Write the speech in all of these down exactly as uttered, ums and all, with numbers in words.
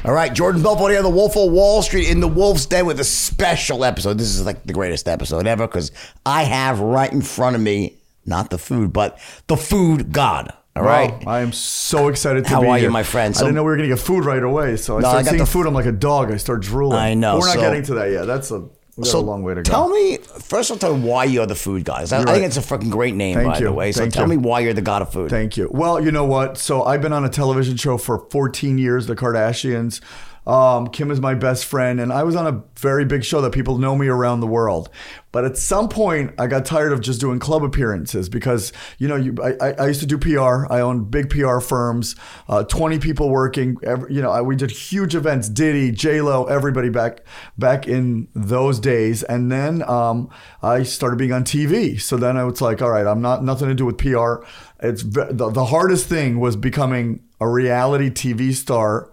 All right, Jordan Belfort here, the Wolf of Wall Street in the Wolf's Den with a special episode. This is like the greatest episode ever because I have right in front of me, not the food, but the food god. All right. Wow, I am so excited to How be here. are you, my friend? So, I didn't know we were going to get food right away, so I No, I started got seeing the- food. I'm like a dog. I start drooling. I know, But we're not so- getting to that yet. That's a, we got so a long way to go. tell me, first of all, tell me why you're the food god. I, I You're think right. it's a fucking great name, Thank by you. the way. So Thank tell you. me why you're the god of food. Thank you. Well, you know what? So I've been on a television show for fourteen years, The Kardashians. Um, Kim is my best friend, and I was on a very big show that people know me around the world. But at some point, I got tired of just doing club appearances because, you know, you, I, I used to do P R. I owned big P R firms, uh, twenty people working. Every, you know, I, we did huge events, Diddy, J-Lo, everybody back back in those days. And then um, I started being on T V. So then I was like, all right, I'm not nothing to do with P R. It's the, the hardest thing was becoming a reality T V star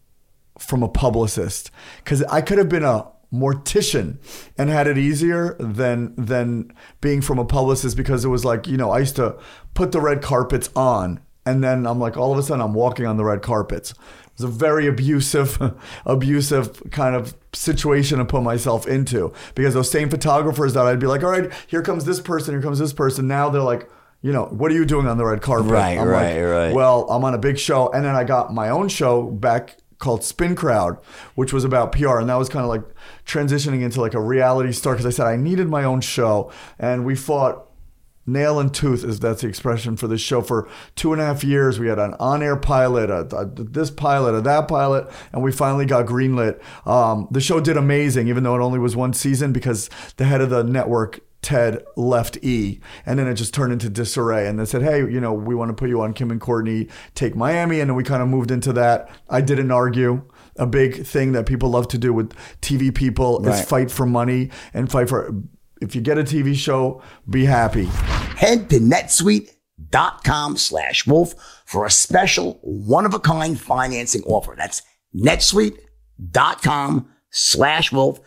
from a publicist, because I could have been a mortician and had it easier than than being from a publicist, because it was like, you know, I used to put the red carpets on and then I'm like, all of a sudden I'm walking on the red carpets. It was a very abusive abusive kind of situation to put myself into, because those same photographers that I'd be like, all right, here comes this person, here comes this person. Now they're like, you know, what are you doing on the red carpet? Right, I'm right, like, right. Well, I'm on a big show. And then I got my own show back called Spin Crowd, which was about P R. And that was kind of like transitioning into like a reality star, because I said I needed my own show. And we fought nail and tooth, is that's the expression for this show, for two and a half years. We had an on-air pilot, a, a, this pilot, a that pilot, and we finally got greenlit. Um, the show did amazing, even though it only was one season, because the head of the network, Ted, left E, and then it just turned into disarray. And they said, hey, you know, we want to put you on Kim and Courtney Take Miami. And then we kind of moved into that. I didn't argue. A big thing that people love to do with T V people Right. is fight for money and fight for, if you get a T V show, be happy. Head to netsuite.com slash wolf for a special one-of-a-kind financing offer. That's netsuite.com slash wolf.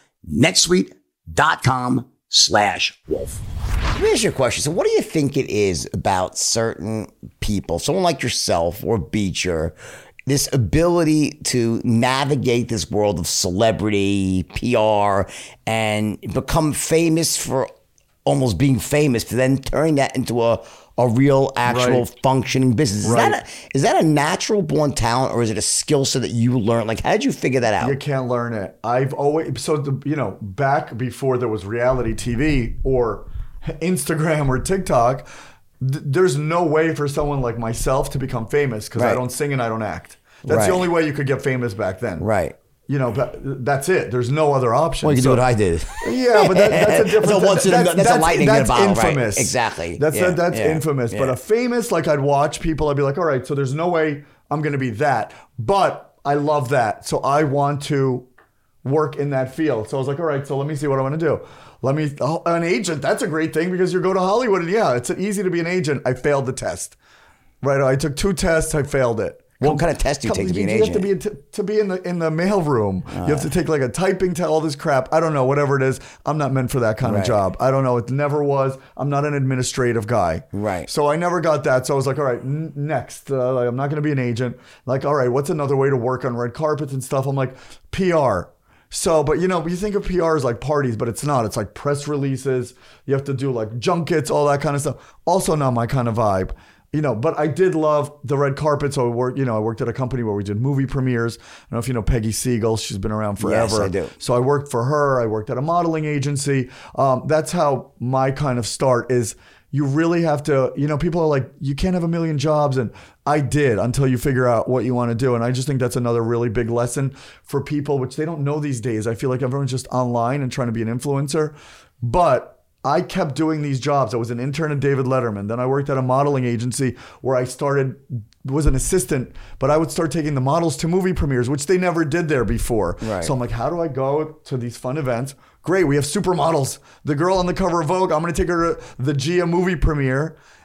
netsuite.com slash wolf. Let me ask you a question. So what do you think it is about certain people, someone like yourself or Beecher, this ability to navigate this world of celebrity, P R, and become famous for almost being famous, to then turning that into a, a real, actual, Right. functioning business? Is, Right. that a, is that a natural born talent, or is it a skill set that you learned? Like, how did you figure that out? You can't learn it. I've always, so, the, you know, back before there was reality T V or Instagram or TikTok, th- there's no way for someone like myself to become famous, because Right. I don't sing and I don't act. That's Right. the only way you could get famous back then. Right. You know, but that's it. There's no other option. Well, you can So- do what I did. Yeah, but that, that's a different. That's a once in a- that's, that's a lightning in a that's bottle, right. infamous. Exactly. That's Yeah, that's yeah, infamous. But yeah. a famous, like, I'd watch people. I'd be like, all right, so there's no way I'm going to be that. But I love that, so I want to work in that field. So I was like, all right, so let me see what I want to do. Let me oh, an agent. That's a great thing, because you go to Hollywood and yeah, it's easy to be an agent. I failed the test. Right, I took two tests. I failed it. What kind of test do you Come- take to be an you have to agent? be to, to be in the in the mail room. you have to take like a typing test, all this crap. I don't know, whatever it is. I'm not meant for that kind Right. of job. I don't know. It never was. I'm not an administrative guy. Right. So I never got that. So I was like, all right, n- next. Uh, like, I'm not going to be an agent. Like, all right, what's another way to work on red carpets and stuff? I'm like, P R. So, but you know, you think of P R as like parties, but it's not. It's like press releases. You have to do like junkets, all that kind of stuff. Also not my kind of vibe. You know, but I did love the red carpet. So I worked, you know, I worked at a company where we did movie premieres. I don't know if you know Peggy Siegel. She's been around forever. Yes, I do. So I worked for her. I worked at a modeling agency. Um, that's how my kind of start is. You really have to, you know, people are like, you can't have a million jobs. And I did, until you figure out what you want to do. And I just think that's another really big lesson for people, which they don't know these days. I feel like everyone's just online and trying to be an influencer. But I kept doing these jobs. I was an intern at David Letterman. Then I worked at a modeling agency where I started, was an assistant, but I would start taking the models to movie premieres, which they never did there before. Right. So I'm like, how do I go to these fun events? Great, we have supermodels. The girl on the cover of Vogue, I'm going to take her to the Gia movie premiere.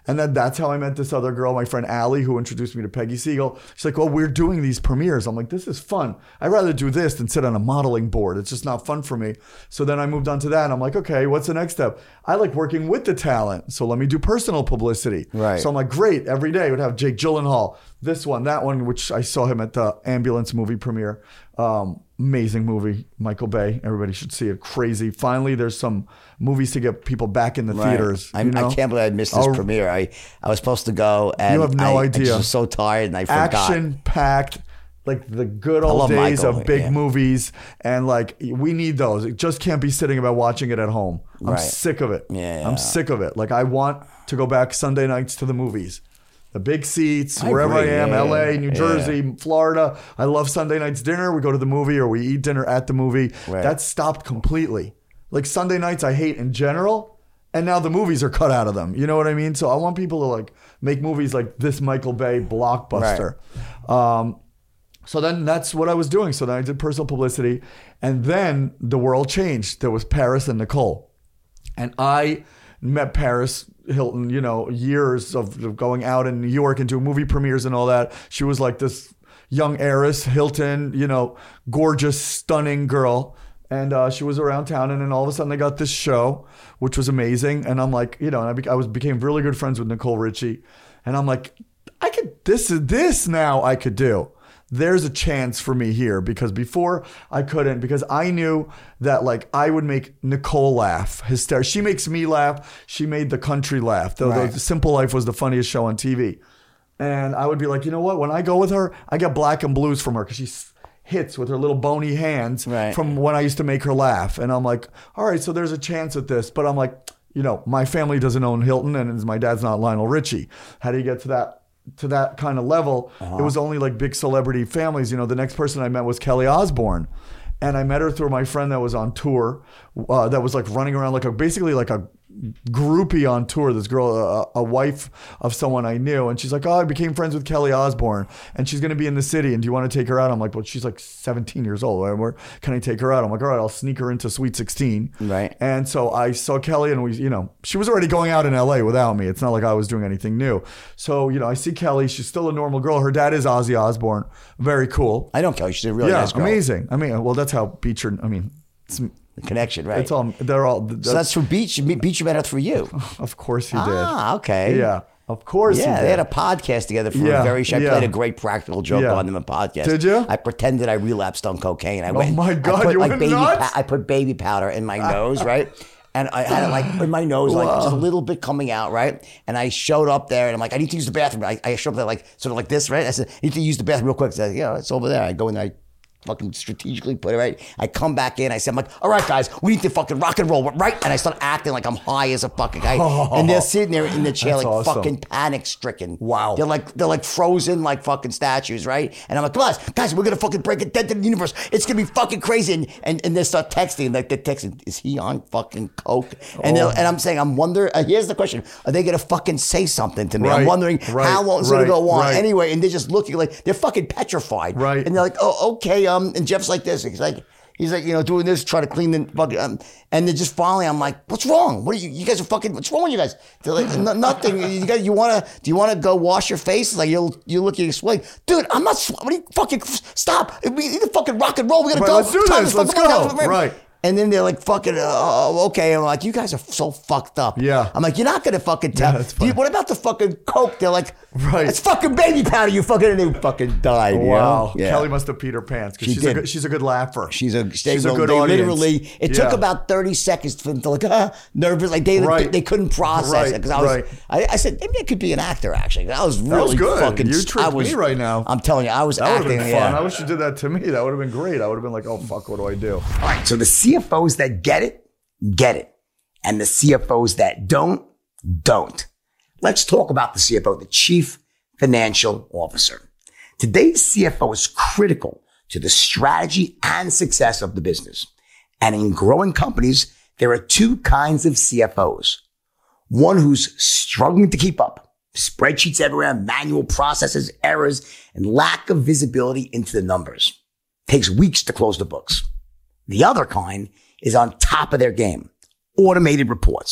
And then that's how I met this other girl, my friend Allie, who introduced me to Peggy Siegel. She's like, well, we're doing these premieres. I'm like, this is fun. I'd rather do this than sit on a modeling board. It's just not fun for me. So then I moved on to that. And I'm like, okay, what's the next step? I like working with the talent. So let me do personal publicity. Right. So I'm like, great. Every day I would have Jake Gyllenhaal, this one, that one, which I saw him at the Ambulance movie premiere. Um, amazing movie, Michael Bay. Everybody should see it. Crazy. Finally, there's some movies to get people back in the Right. theaters. I, you know? I can't believe I missed this Oh, premiere. I, I was supposed to go, and You have no I, idea. I just was so tired, and I forgot. Action packed, like the good old love days Michael, of big yeah. movies, and like we need those. It just can't be sitting about watching it at home. I'm Right. sick of it. Yeah, yeah. I'm sick of it. Like I want to go back Sunday nights to the movies. The big seats, I wherever agree, I am, yeah, L A, yeah. New Yeah. Jersey, Florida. I love Sunday nights dinner. We go to the movie or we eat dinner at the movie. Right. That's stopped completely. Like Sunday nights I hate in general, and now the movies are cut out of them. You know what I mean? So I want people to like make movies like this Michael Bay blockbuster. Um, so then that's what I was doing. So then I did personal publicity, and then the world changed. There was Paris and Nicole. And I met Paris Hilton, you know, years of, of going out in New York and doing movie premieres and all that. She was like this young heiress, Hilton, you know, gorgeous, stunning girl. And uh, she was around town. And then all of a sudden I got this show, which was amazing. And I'm like, you know, and I, be- I was became really good friends with Nicole Richie. And I'm like, I could, this is this now I could do. There's a chance for me here, because before I couldn't, because I knew that like I would make Nicole laugh. Hyster- she makes me laugh. She made the country laugh. The, Right. the Simple Life was the funniest show on T V. And I would be like, you know what? When I go with her, I get black and blues from her because she s- hits with her little bony hands Right. from when I used to make her laugh. And I'm like, all right, so there's a chance at this. But I'm like, you know, my family doesn't own Hilton, and my dad's not Lionel Richie. How do you get to that? to that kind of level? Uh-huh. It was only like big celebrity families. You know, the next person I met was Kelly Osbourne. And I met her through my friend that was on tour, uh, that was like running around like a, basically like a groupie on tour. This girl, a, a wife of someone I knew. And she's like, oh, I became friends with Kelly Osbourne, and she's going to be in the city. And do you want to take her out? I'm like, well, she's like seventeen years old. Where can I take her out? I'm like, all right, I'll sneak her into Sweet sixteen. Right. And so I saw Kelly, and we, you know, she was already going out in L A without me. It's not like I was doing anything new. So, you know, I see Kelly. She's still a normal girl. Her dad is Ozzy Osbourne. Very cool. I don't care. She's a really Yeah, nice girl. amazing. I mean, well, that's how Beecher, I mean, it's, The connection, right? it's all, they're all, so that's through Beach. Beach met her through you. of course he did. Ah, okay. Yeah, of course Yeah, he they did. had a podcast together for Yeah, a very short. I yeah. played a great practical joke Yeah. on them in podcast. Did you? I pretended I relapsed on cocaine. I went, my I God, put you like went baby nuts? I put baby powder in my nose, right? And I had it like in my nose, like just a little bit coming out, right? And I showed up there, and I'm like, I need to use the bathroom. I, I showed up there like sort of like this, right? I said, I need to use the bathroom real quick. So, you know, it's over there. I go in there. I fucking strategically put it right. I come back in. I said, I'm like, all right, guys, we need to fucking rock and roll, right? And I start acting like I'm high as a fucking guy. And they're sitting there in the chair, That's like awesome. fucking panic stricken. Wow. They're like they're like frozen, like fucking statues, right? And I'm like, come on, guys, we're gonna fucking break it dead to the universe. It's gonna be fucking crazy. And and, and they start texting, like they're texting, is he on fucking coke? And Oh. they're and I'm saying, I'm wondering. Uh, here's the question: are they gonna fucking say something to me? I'm Right, wondering right, how long it's right, gonna go on. right. Anyway, and they're just looking like they're fucking petrified. Right. And they're like, oh, okay. Um, and Jeff's like this. He's like. He's like, you know, doing this, trying to clean the fucking, um, and then just finally, I'm like, what's wrong? What are you, you guys are fucking, what's wrong with you guys? They're like, "No- nothing. You guys, you want to, do you want to go wash your face? Like, you'll, you're looking, explain. Dude, I'm not, sw- what are you fucking, stop. We need to fucking rock and roll. We got to Right, go. let's do Time this. is Let's fucking go. running out. Right. And then they're like, fucking, oh, okay. I'm like, you guys are so fucked up. Yeah. I'm like, you're not going to fucking tell. Yeah, that's Do you- funny. what about the fucking coke? They're like, Right. it's fucking baby powder. You fucking, and they fucking died. you Wow. know? Yeah. Kelly must have peed her pants because She she's, did. a good, she's a good laugher. She's a she's they, a good they audience. Literally, it took Yeah. about thirty seconds for them to like ah, nervous, like they Right. they couldn't process Right, it because I was. right. I, I said maybe I could be an actor actually. I was really was good. fucking. You I tricked was, me right now. I'm telling you, I was That would acting. have been fun. Yeah. I wish you did that to me. That would have been great. I would have been like, oh, fuck, what do I do? All right, so the C F Os that get it, get it, and the C F Os that don't, don't. Let's talk about the C F O, the Chief Financial Officer. Today's C F O is critical to the strategy and success of the business. And in growing companies, there are two kinds of C F Os. One who's struggling to keep up, spreadsheets everywhere, manual processes, errors, and lack of visibility into the numbers. Takes weeks to close the books. The other kind is on top of their game. Automated reports,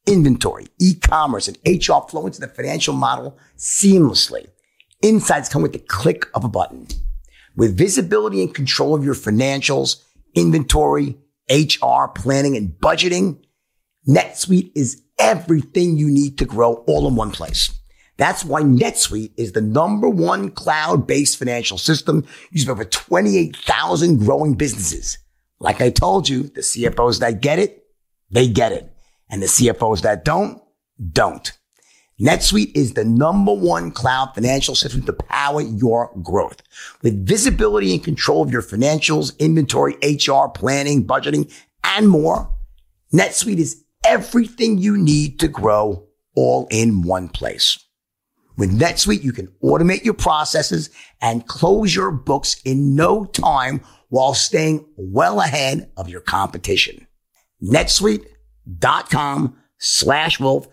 inventory, e-commerce, and H R flow into the financial model seamlessly. Insights come with the click of a button. With visibility and control of your financials, inventory, H R, planning, and budgeting, NetSuite is everything you need to grow all in one place. That's why NetSuite is the number one cloud-based financial system used by over twenty-eight thousand growing businesses. Like I told you, the C F Os that get it, they get it. And the C F Os that don't, don't. NetSuite is the number one cloud financial system to power your growth. With visibility and control of your financials, inventory, H R, planning, budgeting, and more, NetSuite is everything you need to grow all in one place. With NetSuite, you can automate your processes and close your books in no time while staying well ahead of your competition. NetSuite.com slash wolf.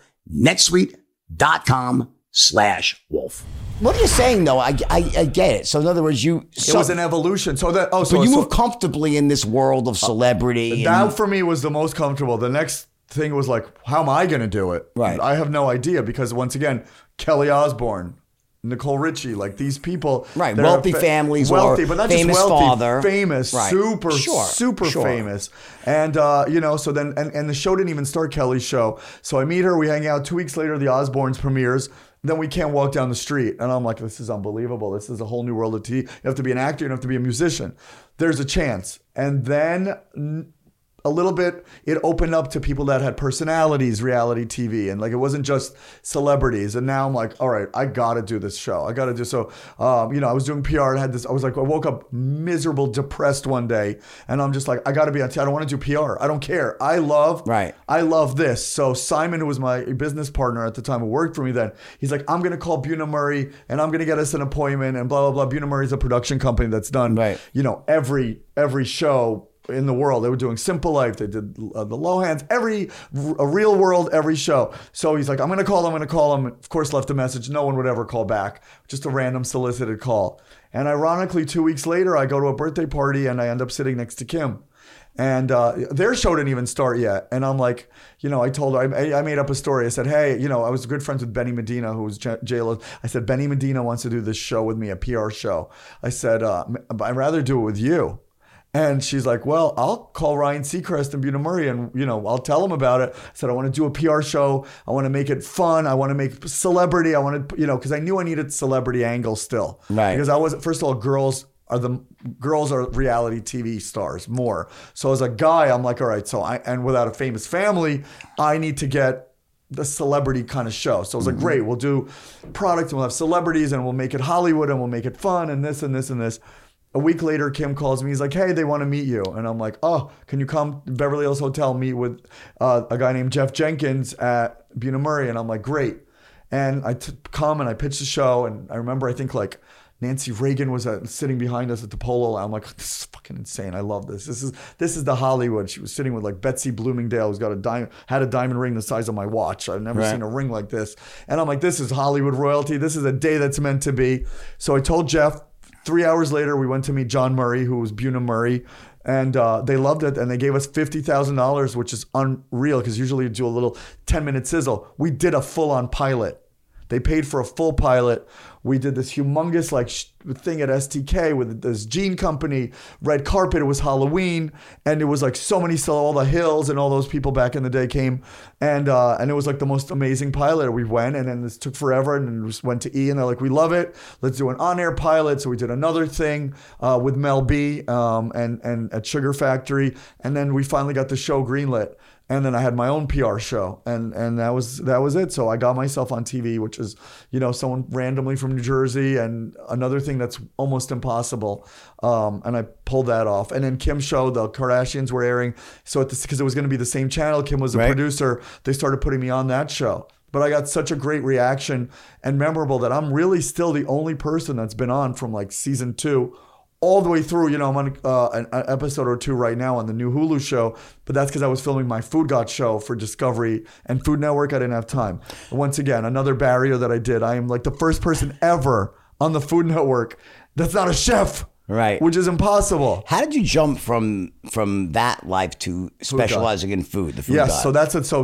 NetSuite.com slash wolf. What are you saying, though? I, I, I get it. So, in other words, you... So, it was an evolution. So that oh, so but you so, move comfortably in this world of celebrity. That, and, for me, was the most comfortable. The next thing was like, how am I going to do it? Right. I have no idea because, once again, Kelly Osbourne, Nicole Richie, like these people, right? Wealthy fa- families, wealthy, or but not famous just wealthy, father, famous, right. super, sure. super sure. famous, and uh, you know, so then, and, and the show didn't even start Kelly's show. So I meet her, we hang out. Two weeks later, the Osbournes premieres. Then we can't walk down the street, and I'm like, this is unbelievable. This is a whole new world of T V. You have to be an actor, you don't have to be a musician. There's a chance, and then. A little bit, it opened up to people that had personalities, reality T V. And like, it wasn't just celebrities. And now I'm like, all right, I got to do this show. I got to do so. Um, you know, I was doing P R and had this, I was like, I woke up miserable, depressed one day. And I'm just like, I got to be on T V. I don't want to do P R. I don't care. I love, right. I love this. So Simon, who was my business partner at the time who worked for me then, he's like, I'm going to call Buna Murray and I'm going to get us an appointment and blah, blah, blah. Buna Murray is a production company that's done, right. you know, every, every show in the world. They were doing Simple Life. They did uh, the Lohans, every a Real World, every show. So he's like, I'm going to call him. I'm going to call him. Of course, left a message. No one would ever call back. Just a random solicited call. And ironically, two weeks later, I go to a birthday party and I end up sitting next to Kim. And uh, their show didn't even start yet. And I'm like, you know, I told her, I, I made up a story. I said, hey, you know, I was good friends with Benny Medina, who was J-Lo. I said, Benny Medina wants to do this show with me, a P R show. I said, uh, I'd rather do it with you. And she's like, well, I'll call Ryan Seacrest and Buna Murray and, you know, I'll tell them about it. I said, I want to do a P R show. I want to make it fun. I want to make celebrity. I want to, you know, because I knew I needed celebrity angle still. Right. Because I was, first of all, girls are the, girls are reality T V stars more. So as a guy, I'm like, all right, so I, and without a famous family, I need to get the celebrity kind of show. So I was like, great, we'll do product and we'll have celebrities and we'll make it Hollywood and we'll make it fun and this and this and this. A week later, Kim calls me. He's like, hey, they want to meet you. And I'm like, oh, can you come to Beverly Hills Hotel, meet with uh, a guy named Jeff Jenkins at Buna Murray? And I'm like, great. And I t- come and I pitch the show. And I remember, I think like Nancy Reagan was uh, sitting behind us at the Polo. I'm like, this is fucking insane. I love this. This is this is the Hollywood. She was sitting with like Betsy Bloomingdale, who's got a diamond, had a diamond ring the size of my watch. I've never right. seen a ring like this. And I'm like, this is Hollywood royalty. This is a day that's meant to be. So I told Jeff. Three hours later, we went to meet John Murray, who was Buna Murray, and uh, they loved it. And they gave us fifty thousand dollars, which is unreal because usually you do a little ten-minute sizzle. We did a full-on pilot. They paid for a full pilot. We did this humongous like sh- thing at S T K with this jean company, red carpet. It was Halloween, and it was like so many, so all the Hills and all those people back in the day came, and uh, and it was like the most amazing pilot. We went, and then this took forever, and then just went to E, and they're like, we love it. Let's do an on-air pilot. So we did another thing uh, with Mel B um, and and at Sugar Factory, and then we finally got the show greenlit. And then I had my own P R show, and and that was that was it. So I got myself on T V, which is, you know, someone randomly from New Jersey, and another thing that's almost impossible. Um, and I pulled that off. And then Kim's show, the Kardashians were airing, so because it was going to be the same channel, Kim was the right. producer. They started putting me on that show. But I got such a great reaction and memorable that I'm really still the only person that's been on from like season two all the way through. You know, I'm on uh, an, an episode or two right now on the new Hulu show, but that's because I was filming my Food Got show for Discovery and Food Network. I didn't have time. And once again, another barrier that I did. I am like the first person ever on the Food Network that's not a chef. Right. Which is impossible. How did you jump from from that life to specializing in food, the Food Yes, God? so that's it. So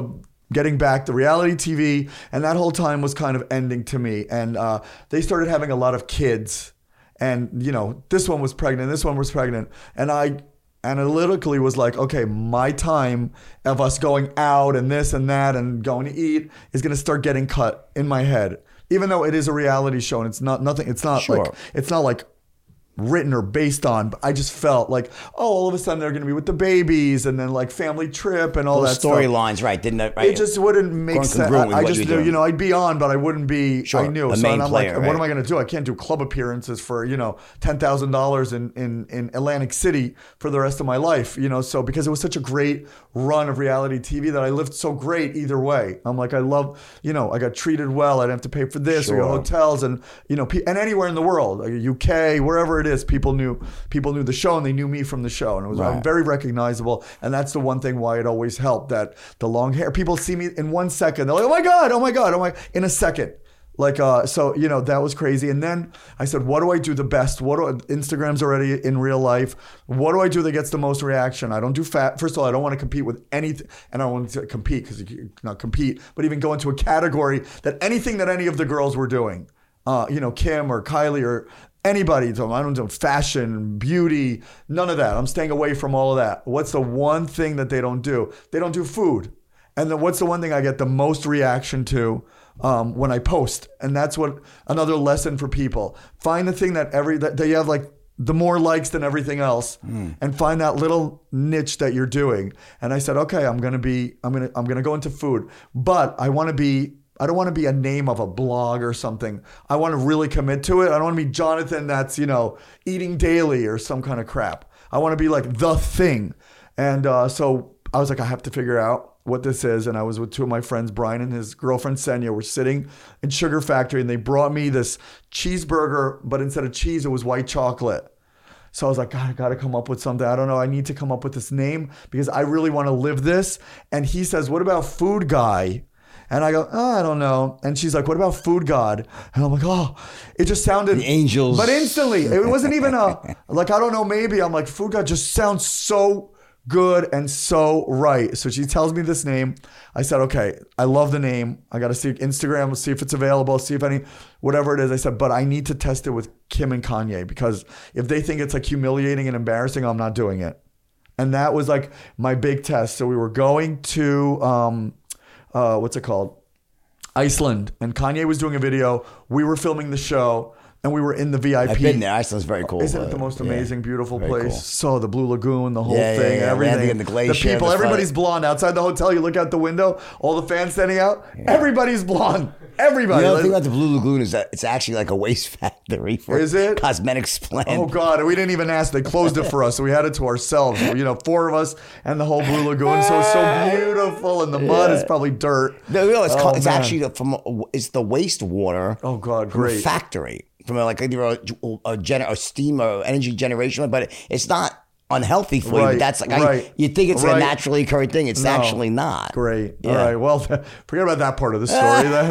getting back the reality T V, and that whole time was kind of ending to me. And uh, they started having a lot of kids, and you know, this one was pregnant, this one was pregnant, and I analytically was like, okay, my time of us going out and this and that and going to eat is going to start getting cut in my head. Even though it is a reality show and it's not nothing, it's not Sure. like it's not like written or based on, but I just felt like, oh, all of a sudden they're going to be with the babies and then like family trip and all Those that storylines, right? Didn't it? Right? It just wouldn't make sense. Congruent with I, I what just you're knew, doing. you know, I'd be on, but I wouldn't be. Sure, I knew. the So main and I'm player, like, right? what am I going to do? I can't do club appearances for you know ten thousand dollars in in in Atlantic City for the rest of my life. You know, so because it was such a great run of reality T V that I lived so great either way. I'm like, I love, you know, I got treated well. I didn't have to pay for this. We Sure. got hotels and you know, pe- and anywhere in the world, like U K, wherever it is, people knew people knew the show and they knew me from the show, and it was Right. very recognizable. And that's the one thing why it always helped, that the long hair, people see me in one second, they're like, oh my god, oh my god, oh my, in a second. Like, uh, so, you know, that was crazy. And then I said, what do I do the best? What do I, Instagram's already in real life. What do I do that gets the most reaction? I don't do fat. First of all, I don't want to compete with anything. And I don't want to compete because you not compete, but even go into a category that anything that any of the girls were doing, uh, you know, Kim or Kylie or anybody. So I don't do fashion, beauty, none of that. I'm staying away from all of that. What's the one thing that they don't do? They don't do food. And then what's the one thing I get the most reaction to um, when I post? And that's what another lesson for people. Find the thing that every that, that you have like the more likes than everything else, mm. and find that little niche that you're doing. And I said, okay, I'm gonna be, I'm gonna, I'm gonna go into food, but I want to be. I don't want to be a name of a blog or something. I want to really commit to it. I don't want to be Jonathan that's, you know, eating daily or some kind of crap. I want to be like the thing. And uh, so I was like, I have to figure out what this is. And I was with two of my friends, Brian and his girlfriend, Senya. We're sitting in Sugar Factory and they brought me this cheeseburger, but instead of cheese, it was white chocolate. So I was like, God, I got to come up with something. I don't know. I need to come up with this name because I really want to live this. And he says, what about Food Guy? And I go, oh, I don't know. And she's like, what about Food God? And I'm like, oh, it just sounded. The angels. But instantly, it wasn't even a, like, I don't know, maybe. I'm like, Food God just sounds so good and so right. So she tells me this name. I said, okay, I love the name. I got to see Instagram, see if it's available, see if any, whatever it is. I said, but I need to test it with Kim and Kanye because if they think it's like humiliating and embarrassing, I'm not doing it. And that was like my big test. So we were going to, um, Uh, what's it called? Iceland. And Kanye was doing a video. We were filming the show and we were in the V I P. I've been there. Iceland's very cool. Isn't it the most amazing, yeah. beautiful Very place? cool. So the Blue Lagoon, the whole Yeah, yeah, thing, yeah. everything. Landing in the glacier, the people, the everybody's flood. blonde. Outside the hotel, you look out the window, all the fans standing out, everybody's blonde. Everybody. You know, the thing about the Blue Lagoon is that it's actually like a waste factory for Is it? cosmetics plant. Oh God, we didn't even ask. They closed it for us, so we had it to ourselves. You know, four of us and the whole Blue Lagoon. So it's so beautiful, and the mud is probably dirt. No, no, it's, Oh, called, it's man. actually the- from it's the wastewater. Oh God, from a great. factory from a, like either a, a, gener, a steam or energy generation, but it's not unhealthy for you. Right, But that's like right, I, you think it's right. a naturally occurring thing. It's No. actually not. Great. Yeah. All right. Well, forget about that part of the story then.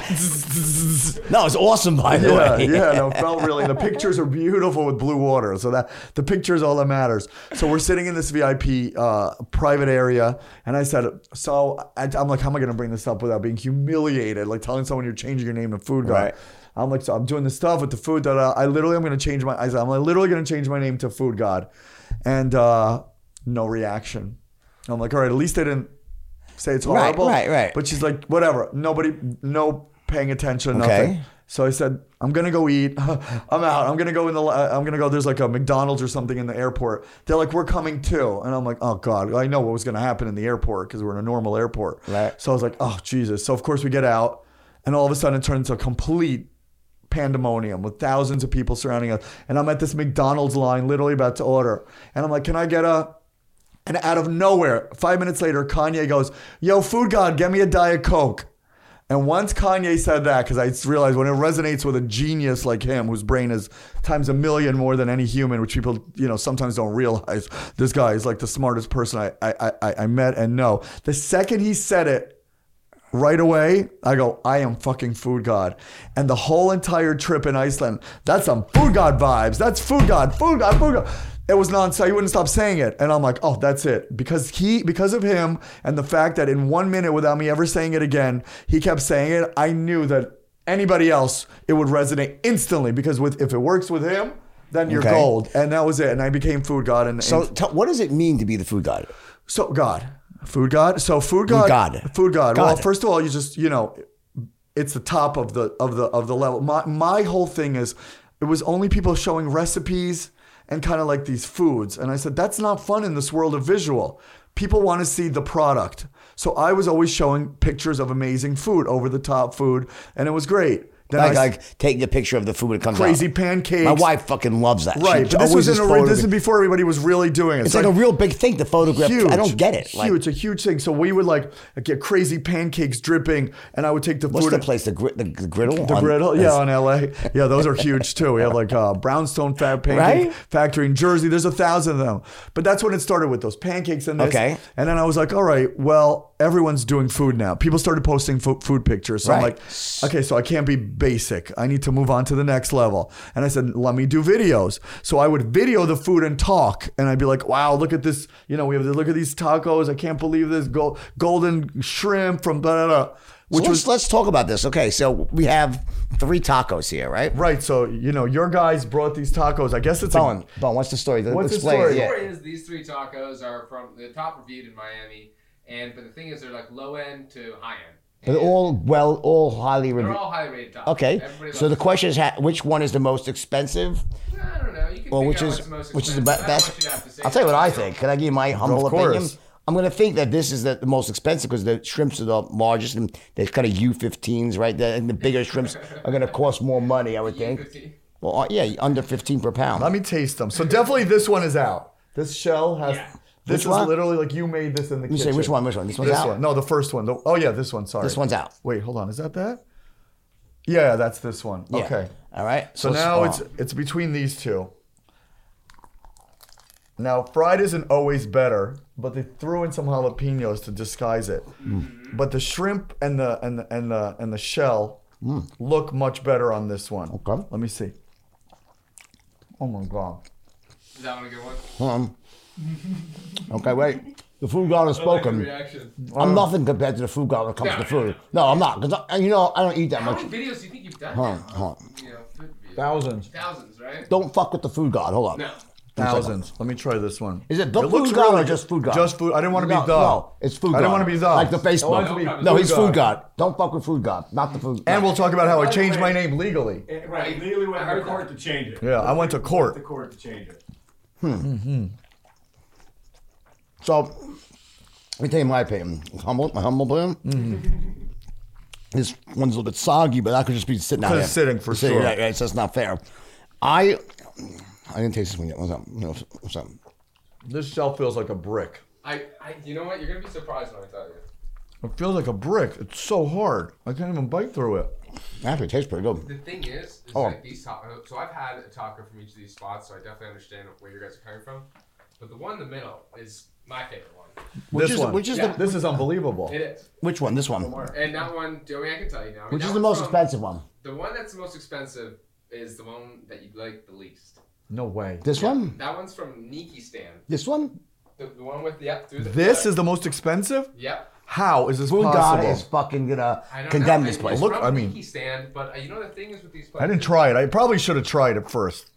No, it's awesome by the Yeah, way. yeah, no, it felt really. The pictures are beautiful with blue water, so that the picture is all that matters. So we're sitting in this V I P uh, private area, and I said, so I, I'm like, how am I going to bring this up without being humiliated? Like telling someone you're changing your name to Food Guy. Right. I'm like, so I'm doing this stuff with the food that uh, I literally, I'm going to change my. I said, I'm literally going to change my name to Food God, and uh, no reaction. I'm like, all right, at least they didn't say it's Right, horrible. right, right. But she's like, whatever. Nobody, no paying attention, Okay. nothing. So I said, I'm gonna go eat. I'm out. I'm gonna go in the. I'm gonna go. There's like a McDonald's or something in the airport. They're like, we're coming too, and I'm like, oh God, I know what was gonna happen in the airport because we're in a normal airport. Right. So I was like, oh Jesus. So of course we get out, and all of a sudden it turns into a complete pandemonium with thousands of people surrounding us, and I'm at this McDonald's line, literally about to order, and I'm like, can I get a? And out of nowhere, five minutes later, Kanye goes, yo, Food God, get me a Diet Coke. And once Kanye said that, because I realized when it resonates with a genius like him, whose brain is times a million more than any human, which people, you know, sometimes don't realize, this guy is like the smartest person I, I, I, I met and know. The second he said it, right away, I go, I am fucking Food God. And the whole entire trip in Iceland, that's some Food God vibes. That's Food God, Food God, Food God. it was nonstop. He wouldn't stop saying it, and I'm like, oh, that's it. Because he, because of him, and the fact that in one minute, without me ever saying it again, he kept saying it. I knew that anybody else, it would resonate instantly. Because with if it works with him, then you're Okay. gold. And that was it. And I became food god. And So, and, t- what does it mean to be the food god? so God, food god. So food god, god. food god. God. Well, first of all, you just you know, it's the top of the of the of the level. My my whole thing is, it was only people showing recipes and kind of like these foods. And I said, that's not fun in this world of visual. People want to see the product. So I was always showing pictures of amazing food, over the top food, and it was great. Then Like, I, like taking a picture of the food when it comes crazy out. pancakes. My wife fucking loves that. Right, She but this always was in is a, re- this photogra- is before everybody was really doing it. It's like, a real big thing to photograph. huge. I don't get it. Huge, Like, a huge thing. So we would like get crazy pancakes dripping, and I would take the what's food. the place? The, gri- the, the griddle? The on- griddle, yeah, on L A. Yeah, those are huge too. We have like uh, Brownstone Fat Pancake Right? Factory in Jersey. There's a thousand of them. But that's when it started with those pancakes and this. Okay. And then I was like, all right, well, everyone's doing food now. People started posting fo- food pictures. So I'm Right. like, okay, so I can't be basic. I need to move on to the next level. And I said, let me do videos. So I would video the food and talk. And I'd be like, wow, look at this. You know, we have to look at these tacos. I can't believe this gold, golden shrimp from da da da. So Which let's, was let's talk about this. Okay, so we have three tacos here, right? right. So, you know, your guys brought these tacos. I guess it's a, Bowen, Bowen, what's the story? What's the Explain it, story? The yeah. story is these three tacos are from the top reviewed in Miami, and but the thing is they're like low end to high end. They're all well, all highly They're reviewed. all highly rated tacos. Okay, Everybody so the loves question is, ha- which one is the most expensive, them. I don't know. You can or figure which out is what's the most which is the expensive. be- I don't best? want you to have to say I'll tell you what I that. think. Can I give you my humble Of course. opinion? I'm going to think that this is the, the most expensive because the shrimps are the largest and they're kind of U fifteens, right? The, and the bigger shrimps are going to cost more money, I would think. fifteen. Well, uh, yeah, under fifteen per pound. let me taste them. So definitely this one is out. This shell has, Yeah. this Which is one? literally like you made this in the You kitchen. say which one? Which one? This one's This out. one. No, the first one. The, oh yeah, this one. Sorry. This one's out. Wait, hold on. Is that that? Yeah, that's this one. Yeah. Okay. All right. So let's- now uh, it's it's between these two. Now fried isn't always better, but they threw in some jalapenos to disguise it. Mm. But the shrimp and the and the and the and the shell look much better on this one. Mm. Okay. Let me see. Oh my god. Is that one a good one? Hold on. Okay, wait. The food god has I like the spoken. reaction. I'm nothing compared to the food god when it comes No, to no, food. No, I'm not. Because you know I don't eat that How much. many videos do you think you've done? Hold on, now? hold on. You know, food videos. Thousands. Thousands, right? Don't fuck with the food god. Hold on. No. Thousands. Let me try this one. Is it the looks food god or really just food god? Just food. I didn't want to No, be the. no, it's food god. I didn't want to be the. Like the I wanted Facebook. to be No, No, he's god. food god. Don't fuck with food god. Not the food. And we'll talk about how I By the changed my way- name legally. Right, legally went I to heard court that. to change it. Yeah, I went to court. The court to change it. So, let me tell you my opinion. Humble, my humble opinion. Mm-hmm. This one's a little bit soggy, but I could just be sitting out Because here. it's sitting for Sitting, sure. Right, right, so it's not fair. I, I didn't taste this one yet. What's up? What's up? What's up? This shell feels like a brick. I, I, you know what? You're gonna be surprised when I tell you. It feels like a brick. It's so hard. I can't even bite through it. Actually, it tastes pretty good. The thing is, is Oh. like these tacos. So I've had a taco from each of these spots, so I definitely understand where you guys are coming from. But the one in the middle is my favorite one. Which this is one. which is Yeah. the This is unbelievable. It is. which one? This one. And that one, Joey, I can tell you now. I mean, Which that is the one's most from- expensive one? The one that's the most expensive is the one that you like the least. No way. This one? That one's from Niki Stand. This one? The, the one with yep. Through the, This is the most expensive? Yep. How is this Food god possible? is fucking gonna I don't condemn know. this It's place. Look, from I mean- Niki Stand, but uh, you know the thing is with these places. I didn't try it. I probably should have tried it first.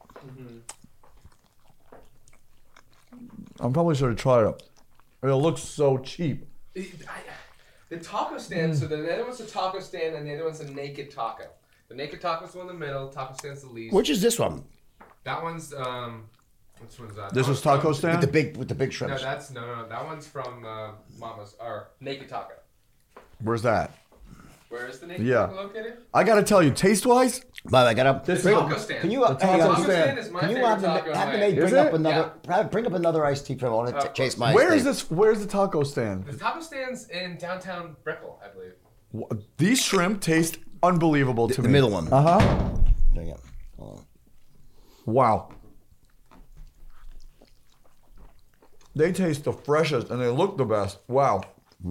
I probably should have tried it. It looks so cheap. It- I- the taco stand. Mm. So the other one's a taco stand, and the other one's a naked taco. The naked taco's the one in the middle. Taco stand's the least. Which is this one? That one's um. Which one's that? This That was one's taco from- stand? With the big with the big No, shrimps. that's no, no, no. That one's from uh, Mama's or Naked Taco. Where's that? Where is the Naked Yeah. Taco located? I gotta tell you, taste wise, But I got up. This bring, taco stand. Can you uh, The hey, taco uh, Taco stand. stand is my Can you favorite have the taco. have the in maid Is bring it? up another Yeah. probably bring up another iced tea for I want to Uh, chase my. where iced is tea. this? Where's the taco stand? The taco stand's in downtown Brickell, I believe. Wh- These shrimp taste unbelievable to The me. middle one. Uh huh. There you go. Hold on. Wow. They taste the freshest and they look the best. Wow.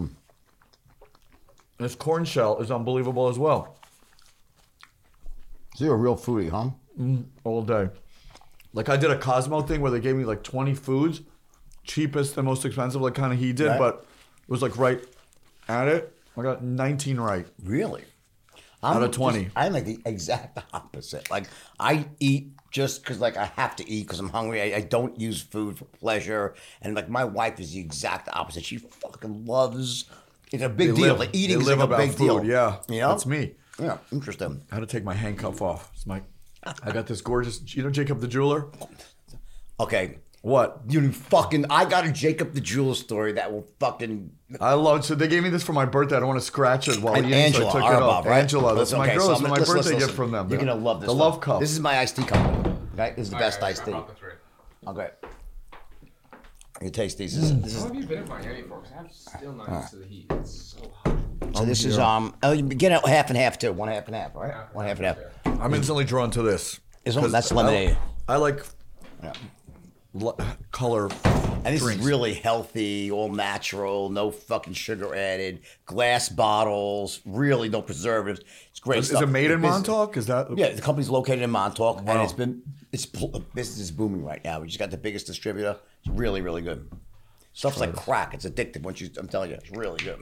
This corn shell is unbelievable as well. So you're a real foodie, huh? All day. Like I did a Cosmo thing where they gave me like twenty foods, cheapest and most expensive, like kind of he did, Right. but it was like right at it. I got nineteen right. Really? I'm Out of twenty. just- I'm like the exact opposite. Like I eat just because like I have to eat because I'm hungry. I, I don't use food for pleasure. And like my wife is the exact opposite. She fucking loves. It's a big They deal. live- Like eating they is live like a about big food, deal. yeah. You know, That's me. Yeah, interesting. I had to take my handcuff off. It's my, I got this gorgeous, you know Jacob the Jeweler? Okay, What? you fucking. I got a Jacob the Jeweler story that will fucking. I love, so they gave me this for my birthday. I don't want to scratch it while And eating, Angela, so I took it Arbab, off. right? Angela, that's Listen, my okay, girl. so This I'm is gonna- my listen, birthday listen, gift from them. You're gonna love this. The one. love cup. This is my iced tea company. Okay, this is the All best right, iced I tea. brought the three. Okay. You taste these. This is, this How is long have you been in Miami for? Because I'm still not used to the heat. It's so hot. so. This is um. Oh, you get it half and half too. One half and half. All right. Half and One half and half. half, I'm instantly drawn to this. It's all- 'Cause that's I- lemonade. I, like Yeah. l- color And this drinks. is really healthy, all natural, no fucking sugar added, glass bottles, really no preservatives. It's great Is stuff. it made in The business- Montauk? Is that? Yeah, the company's located in Montauk, and Wow. it's been it's the business is booming right now. We just got the biggest distributor. It's really, really good. Stuff's like crack. It's addictive. Once you, I'm telling you, it's really good.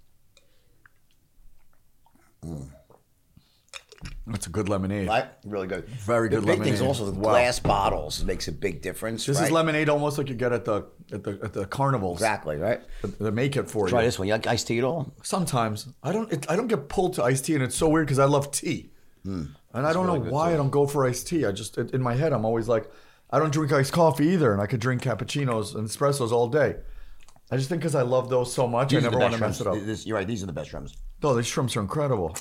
It's a good lemonade. Right? Really good. Very good The big thing's lemonade. also the Wow. glass bottles makes a big difference. This right? is lemonade almost like you get at the at the at the carnivals. Exactly, right? They make it for Try you. this one. You like iced tea at all? Sometimes I don't. It, I don't get pulled to iced tea, and it's so weird because I love tea, Hmm. and I don't know why I don't go for iced tea. I just it, in my head I'm always like, I don't drink iced coffee either, and I could drink cappuccinos and espressos all day. I just think because I love those so much, These I are the never want to best mess it up. shrimps. This- you're right. These are the best shrimps. Oh, these shrimps are incredible.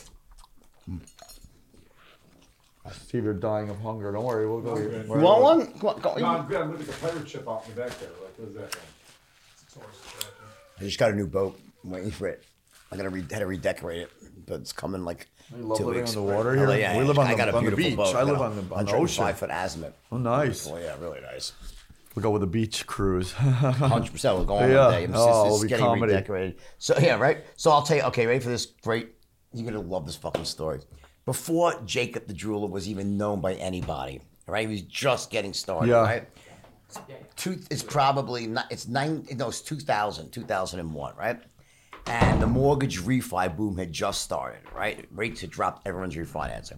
Steve, you're dying of hunger. Don't worry, we'll go. Okay. You want one? Come on, go- No, I'm good. I'm gonna get the pirate ship off the back there. Like, what is that thing? I just got a new boat. I'm waiting for it. I gotta re- had to redecorate it, but it's coming like You love two living weeks. on the water Oh, here? yeah, We yeah. live on I the- got a on the beautiful beach. boat. I live got a on the- on the one hundred five ocean. foot azimuth. Oh, nice. Oh yeah, really nice. We go with a beach cruise. Hundred percent. We'll go on Yeah. one day. It's, Oh, it's, it'll it's be getting comedy. redecorated. So yeah, right. So I'll tell you. Okay, ready for this great? You're gonna love this fucking story. Before Jacob the Jeweler was even known by anybody, right? He was just getting started, Yeah. right? Two, it's probably not. It's nine. No, it's two thousand, two thousand one, right? And the mortgage refi boom had just started, right? Rates had dropped. Everyone's refinancing.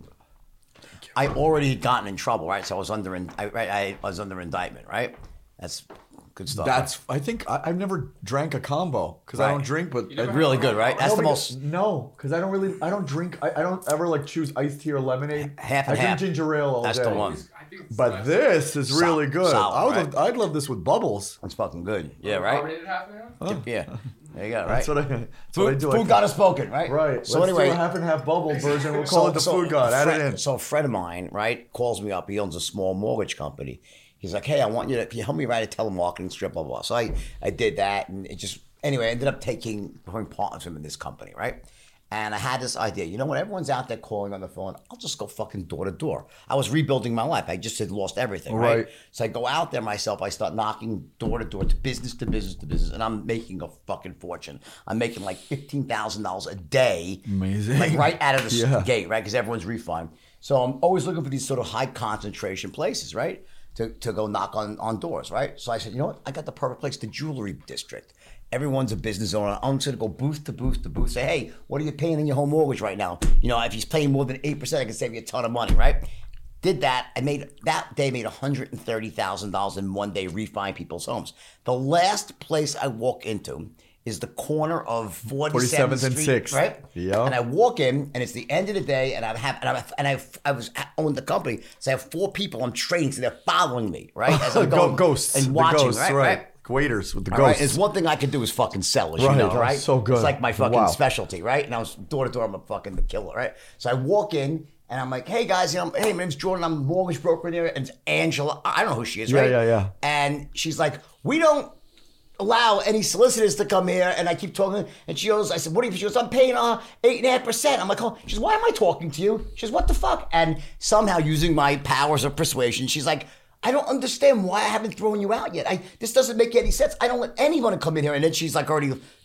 I already had gotten in trouble, right? So I was under, in, I, right, I was under indictment, right? That's good stuff. That's. I think I, I've never drank a combo because I Right. don't drink, but never I- really good, right? That's no, the because- most. No, because I don't really. I don't drink. I, I don't ever like choose iced tea or lemonade. Half I and drink half. ginger ale all That's day. the one. I think it's But less- this is Sol- really good. solid, I would. right? Love, I'd love this with bubbles. That's fucking good. Yeah, right. Carbonated half and half? Yeah, there you go. Right. That's what I. That's what I Food, do. food I, God has spoken, right? Right. So Let's anyway, do a half and half bubble version. We'll so- call it the so food god. a Add friend, it in. So a friend of mine, right, calls me up. He owns a small mortgage company. He's like, "Hey, I want you to can you help me write a telemarketing script, blah, blah, blah." So I, I did that, and it just anyway, I ended up taking becoming partners with him in this company, right? And I had this idea. You know, when everyone's out there calling on the phone, I'll just go fucking door to door. I was rebuilding my life. I just had lost everything, right? Right. So I go out there myself. I start knocking door to door, to business to business to business, and I'm making a fucking fortune. I'm making like fifteen thousand dollars a day, Amazing. like right out of the Yeah. gate, right? Because everyone's refined. So I'm always looking for these sort of high concentration places, right? To, to go knock on, on doors, right? So I said, you know what? I got the perfect place, the jewelry district. Everyone's a business owner. I'm just gonna go booth to booth to booth. Say, hey, what are you paying in your home mortgage right now? You know, if he's paying more than eight percent, I can save you a ton of money, right? Did that. I made that day made one hundred thirty thousand dollars in one day refining people's homes. The last place I walk into is the corner of forty-seventh forty-seventh and Street, sixth. right? Yeah. And I walk in, and it's the end of the day, and I have, and I, and I, I was I owned the company, so I have four people I'm training, so they're following me, right? As I'm Go, going ghosts. and the watching, ghosts, right? right? right? Waiters with the All right, ghosts. it's one thing I could do is fucking sell, as Right, you know, that's right? so good. It's like my fucking Wow. specialty, right? And I was door to door, I'm a fucking the killer, right? So I walk in and I'm like, hey guys, you know, hey, my name's Jordan, I'm a mortgage broker in there, and it's Angela. I don't know who she is, Yeah, right? yeah, yeah. And she's like, we don't allow any solicitors to come here. And I keep talking, and she goes, I said, what are you? She goes, I'm paying uh eight and a half percent. I'm like, oh, she goes, why am I talking to you? She goes, what the fuck? And somehow using my powers of persuasion, she's like, I don't understand why I haven't thrown you out yet. I this doesn't make any sense. I don't let anyone come in here. And then she's like already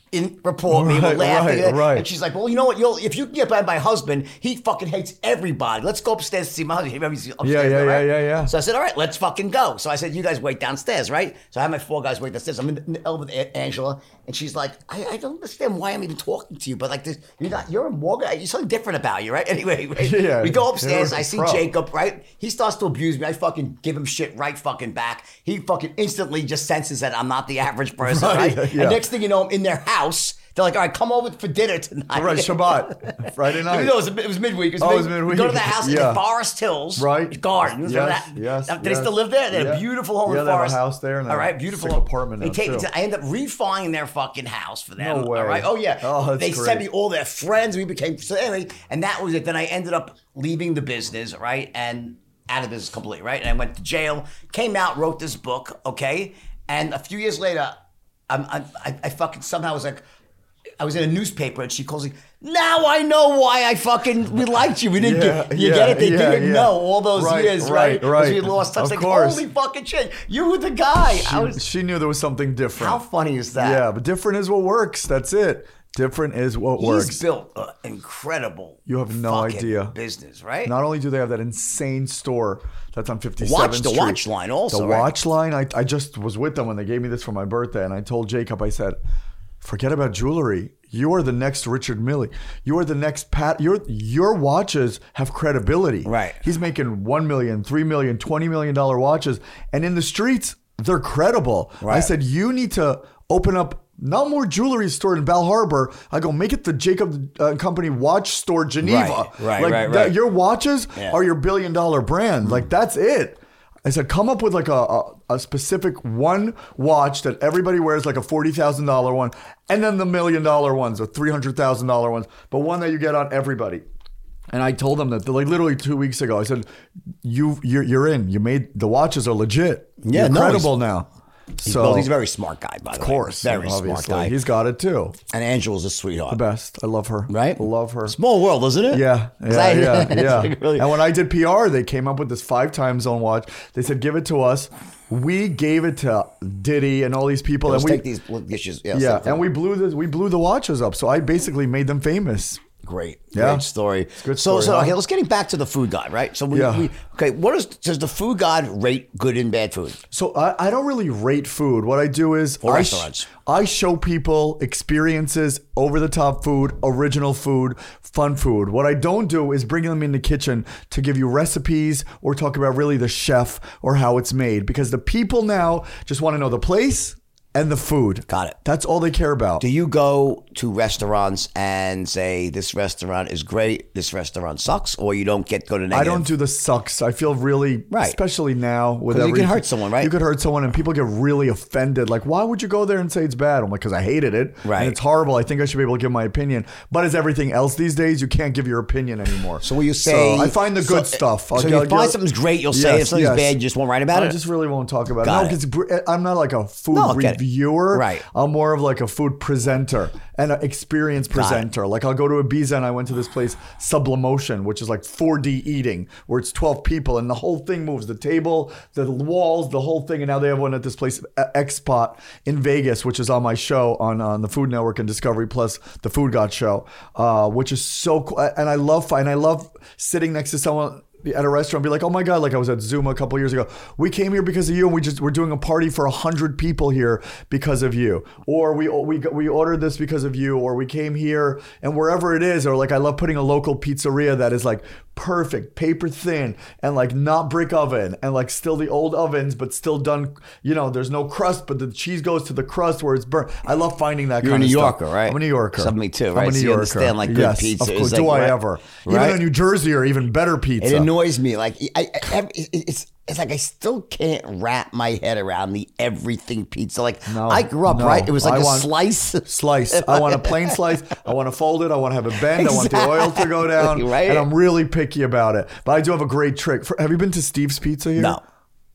in report me. We're Right, laughing. right, right. And she's like, well, you know what? You'll if you can get by my husband, he fucking hates everybody. Let's go upstairs to see my husband. Remember, he's upstairs Yeah, yeah, there, right? yeah, yeah, yeah. So I said, all right, let's fucking go. So I said, you guys wait downstairs, right? So I have my four guys wait downstairs. I'm in the, in the elevator with Angela, and she's like, I, I don't understand why I'm even talking to you, but like this, you're not, you're a more guy. There's something different about you, right? Anyway, right? Yeah, we go you're upstairs. a I see pro. Jacob, right? He starts to abuse me. I fucking give him shit right fucking back. He fucking instantly just senses that I'm not the average person, Right, right? yeah. And next thing you know, I'm in their house. They're like, all right, come over for dinner tonight. Right, Shabbat, Friday night. No, it was, it was midweek. It was, Oh, it was mid- midweek. We go to the house Yeah. in Forest Hills Right. Gardens. Remember Yes, that? yes, Now, They yes. still live there. They had Yeah. a beautiful home Yeah, in they have a Forest. house there and all a right, beautiful sick home. apartment They now, take me too. to, I end up refining their fucking house for them. No way. All right. Oh yeah. Oh, that's they sent great. me all their friends. We became so anyway, and that was it. Then I ended up leaving the business, right, and out of business completely, right. And I went to jail. Came out, wrote this book, okay, and a few years later, I'm, I'm, I, I fucking somehow was like. I was in a newspaper and she calls me. Now I know why I fucking we liked you. We didn't Yeah, get you yeah, get it. They yeah, didn't yeah. know all those Right, years, right? right, Because right. we lost touch. Of Like course. holy fucking shit, you were the guy. She, I was. she knew there was something different. How funny is that? Yeah, but different is what works. That's it. Different is what He's works. built an incredible. You have no fucking idea. business, right? Not only do they have that insane store that's on fifty-seventh Watch- the Street. Watch Line also, The right? Watch Line, I, I just was with them when they gave me this for my birthday, and I told Jacob, I said, forget about jewelry. You are the next Richard Mille. You are the next Pat. Your your watches have credibility. Right. He's making one million, three million, twenty million dollar watches, and in the streets, they're credible. I Right. said, you need to open up no more jewelry store in Bal Harbor. I go, make it the Jacob uh, Company Watch Store Geneva. Right, right, like right, that- right. Your watches Yeah. are your billion dollar brand. Like that's it. I said, come up with like a, a, a specific one watch that everybody wears, like a forty thousand dollars one, and then the million dollar ones, the three hundred thousand dollars ones, but one that you get on everybody. And I told them that like literally two weeks ago, I said, you, you're, you're in. You made, the watches are legit. Yeah, You're no, credible now. He's, So, well, he's a very smart guy, by the of way. course, very obviously. smart guy. He's got it too. and Angela's a sweetheart. The best. I love her. Right? I love her. Small world, isn't it? Yeah, It's yeah, like- yeah, it's yeah. like really- And when I did P R, they came up with this five time zone watch. They said, "Give it to us." We gave it to Diddy and all these people, Let's and we take these dishes. Yeah, yeah, let's take and we blew the we blew the watches up. So I basically made them famous. Great, Yeah. great story. good so, story, so huh? okay, let's getting back to the food god, right? So we, Yeah. we okay. What is does the food god rate good and bad food? So I, I don't really rate food. What I do is Or I, sh- restaurants. I show people experiences, over the top food, original food, fun food. What I don't do is bring them in the kitchen to give you recipes or talk about really the chef or how it's made, because the people now just want to know the place and the food. Got it. That's all they care about. Do you go to restaurants and say this restaurant is great, this restaurant sucks, or you don't get go to negative? I don't do the sucks. I feel really, Right. especially now with 'Cause you can everything- hurt someone, right? You could hurt someone, and people get really offended. Like, why would you go there and say it's bad? I'm like, because I hated it, Right. And it's horrible. I think I should be able to give my opinion. But as everything else these days, you can't give your opinion anymore. So will you say? So I find the good so- stuff. I'll So get- you I'll find get- something's great, you'll say. Yes, If something's yes. bad, you just won't write about I it. just really won't talk about Got it. it. No, because I'm not like a food No, get it. reviewer. Right. I'm more of like a food presenter and an experienced presenter. Like I'll go to Ibiza and I went to this place, Sublimotion, which is like four D eating, where it's twelve people and the whole thing moves. The table, the walls, the whole thing. And now they have one at this place, X-Spot in Vegas, which is on my show on, on the Food Network and Discovery Plus, the Food God show, uh, which is so cool. And I love, and I love sitting next to someone at a restaurant, be like, oh my God, like I was at Zoom a couple years ago. We came here because of you, and we just we're doing a party for a hundred people here because of you. Or we we we ordered this because of you, or we came here, and wherever it is, or like I love putting a local pizzeria that is like perfect, paper thin, and like not brick oven, and like still the old ovens, but still done, you know, there's no crust, but the cheese goes to the crust where it's burnt. I love finding that You're kind a of New stuff. Yorker, right? I'm a New Yorker. So me too, I'm right? a New So you Yorker. understand, like, good yes, pizza of is course. like, Do I right? ever? Right? Even in New Jersey or even better pizza. It annoys me. Like I, I, I- it's it's like I still can't wrap my head around the everything pizza. Like No, I grew up no. right. It was like I a want- slice. Slice. I want a plain slice. I want to fold it. I want to have it bend. I want the oil to go down. Exactly, right? And I'm really picky about it. But I do have a great trick. For, have you been to Steve's Pizza here? No,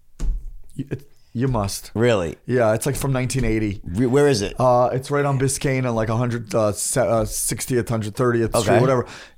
You, it- you must. really. Yeah, it's like from nineteen eighty. Re- Where is it? Uh, it's right on Biscayne and like one hundred, uh, se- uh, sixtieth, one hundred thirtieth Okay. Street, whatever.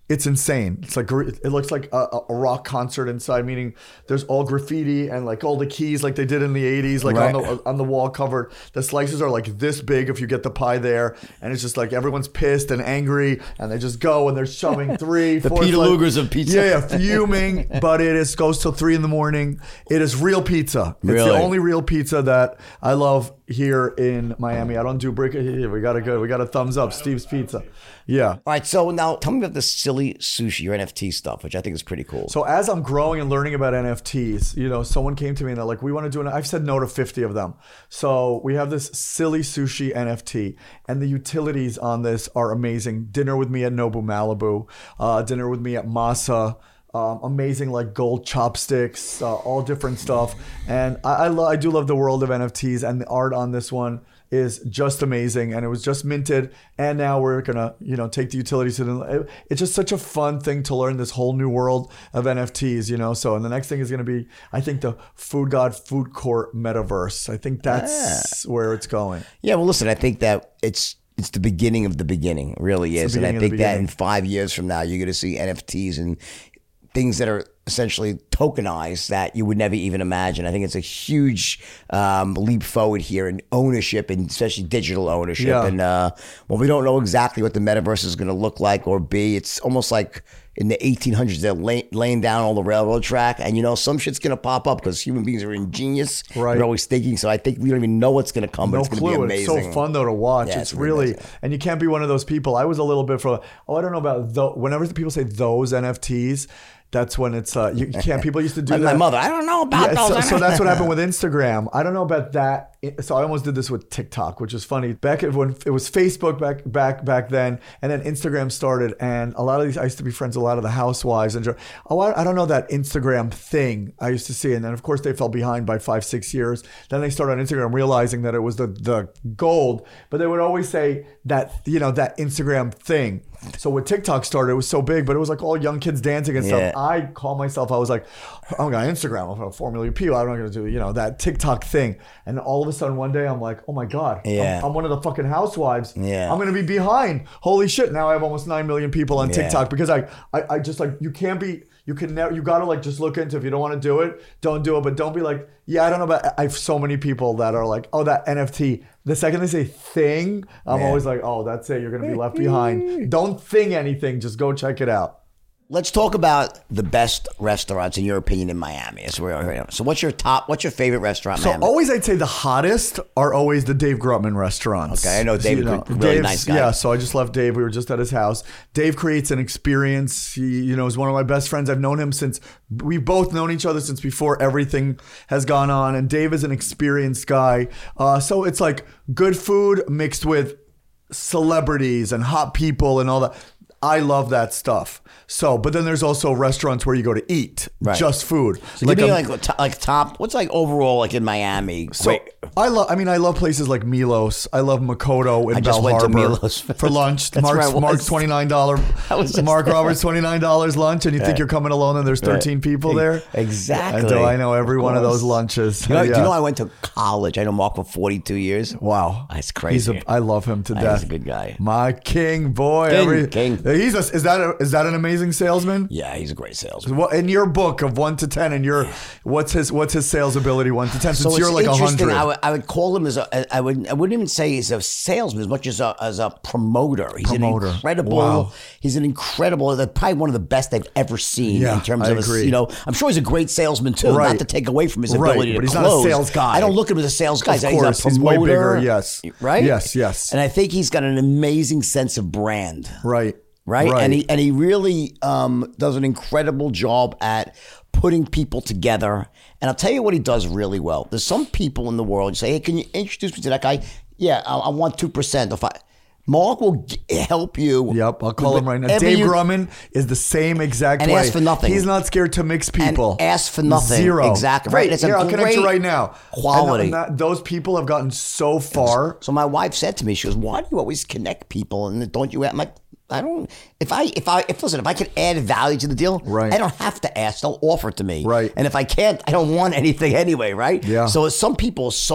It's insane. It's like it looks like a, a rock concert inside. Meaning there's all graffiti and like all the keys like they did in the eighties, like Right. on the on the wall covered. The slices are like this big if you get the pie there, and it's just like everyone's pissed and angry, and they just go and they're shoving three, The four. Peter like- Lugers of pizza. Yeah, yeah, fuming. But it is goes till three in the morning. It is real pizza. It's Really? the only real pizza that I love here in Miami. I don't do brick. We got a good. We got a thumbs up. Steve's Pizza. Yeah. All right, so now tell me about the silly sushi, your N F T stuff, which I think is pretty cool. So as I'm growing and learning about N F Ts, you know, someone came to me and they're like, we want to do an, I've said no to fifty of them. So we have this silly sushi N F T, and the utilities on this are amazing. Dinner with me at Nobu Malibu, uh, dinner with me at Masa. Um, amazing like gold chopsticks, uh, all different stuff. And I, I, lo- I do love the world of N F Ts, and the art on this one is just amazing, and it was just minted, and now we're gonna you know take the utilities to the, it's just such a fun thing to learn this whole new world of N F Ts, you know. So and the next thing is gonna be, I think, the Food God Food Court metaverse. I think that's where it's going. Yeah, well, listen, I think that it's it's the beginning of the beginning, it really is. the And I beginning of think the that in beginning. five years from now, you're going to see N F Ts and things that are essentially tokenized that you would never even imagine. I think it's a huge um, leap forward here in ownership, and especially digital ownership. Yeah. And uh, well, we don't know exactly what the metaverse is going to look like or be. It's almost like in the eighteen hundreds, they're lay, laying down all the railroad track, and you know some shit's going to pop up because human beings are ingenious. Right. They're always thinking. So I think we don't even know what's going to come, but No it's going to be clue. amazing. It's so fun though to watch. Yeah, it's it's really really, amazing. and you can't be one of those people. I was a little bit for, oh, I don't know about the, whenever people say those N F Ts, that's when it's uh, you can't. People used to do Like that. my mother, I don't know about Yeah, those. so, I so don't- that's what happened with Instagram. I don't know about that. So I almost did this with TikTok, which is funny. Back at when it was Facebook back back back then, and then Instagram started, and a lot of these I used to be friends with a lot of the housewives and oh I, I don't know that Instagram thing I used to see, and then of course they fell behind by five six years. Then they started on Instagram, realizing that it was the the gold, but they would always say that you know that Instagram thing. So when TikTok started, it was so big, but it was like all young kids dancing and Yeah. stuff. I call myself, I was like, I'm going to Instagram, I'm going to four million people. I'm not going to do, you know, that TikTok thing. And all of a sudden one day I'm like, oh my God, Yeah. I'm, I'm one of the fucking housewives. Yeah. I'm going to be behind. Holy shit. Now I have almost nine million people on Yeah. TikTok because I, I, I just like, you can't be, you can never, you got to like just look into, if you don't want to do it, don't do it. But don't be like, yeah, I don't know about, I have so many people that are like, oh, that N F T. The second they say thing, I'm Yeah. always like, oh, that's it. You're going to be left behind. Don't thing anything. Just go check it out. Let's talk about the best restaurants in your opinion in Miami. That's where we're here. So what's your top, what's your favorite restaurant in So Miami? always, I'd say the hottest are always the Dave Grutman restaurants. Okay, I know Dave, You know, really Dave's- nice guy. Yeah, so I just left Dave. We were just at his house. Dave creates an experience. He, you know, is one of my best friends. I've known him since we've both known each other since before everything has gone on. And Dave is an experienced guy. Uh, so it's like good food mixed with celebrities and hot people and all that. I love that stuff. So, but then there's also restaurants where you go to eat, Right. just food. So give me a- like to- like top. What's like overall like in Miami? So Great. I love. I mean, I love places like Milos. I love Makoto in I just Bell went to Harbor Milos. for lunch. That's where I Mark's, was. Mark's twenty nine dollar. I was just Mark there. Roberts twenty nine dollars lunch, and you think you're coming alone, and there's thirteen people there. Exactly. And so I know every Of one of course. those lunches. You know, Yeah. Do you know I went to college? I know Mark for forty-two years. Wow, That's He's crazy. a, I love him to He's death. a good guy. My king boy. King, every, king. He's a, is that a, is that an amazing salesman? Yeah, he's a great salesman. What in your book of one to ten, and your what's his what's his sales ability one to ten? Since So you're it's like a interesting. hundred. I would, I would call him as a. I would. I wouldn't even say he's a salesman as much as a as a promoter. He's Promoter. an incredible. Wow. He's an incredible. Probably one of the best I've ever seen Yeah, in terms I of. A, agree. you know, I'm sure he's a great salesman too. Right. Not to take away from his Right, ability to but he's not a close. sales guy. I don't look at him as a sales guy. Of he's course, a he's way promoter. bigger, yes. Right. Yes, yes. And I think he's got an amazing sense of brand. right. Right? Right. And he and he really um, does an incredible job at putting people together. And I'll tell you what he does really well. There's some people in the world, you say, hey, can you introduce me to that guy? Yeah, I, I want two percent. If I, Mark will g- help you. Yep, I'll call him right now. whatever Dave you- Grumman is the same exact And way. ask for nothing. He's not scared to mix people. And ask for nothing. Zero. Exactly. Right. Right. It's a Here, I'll connect you great right now. quality. And that- those people have gotten so far. So my wife said to me, she goes, why do you always connect people? And don't you, I'm like, I don't, if I, if I, if listen, if I can add value to the deal, Right. I don't have to ask, they'll offer it to me. Right. And if I can't, I don't want anything anyway, right? Yeah. So some people are so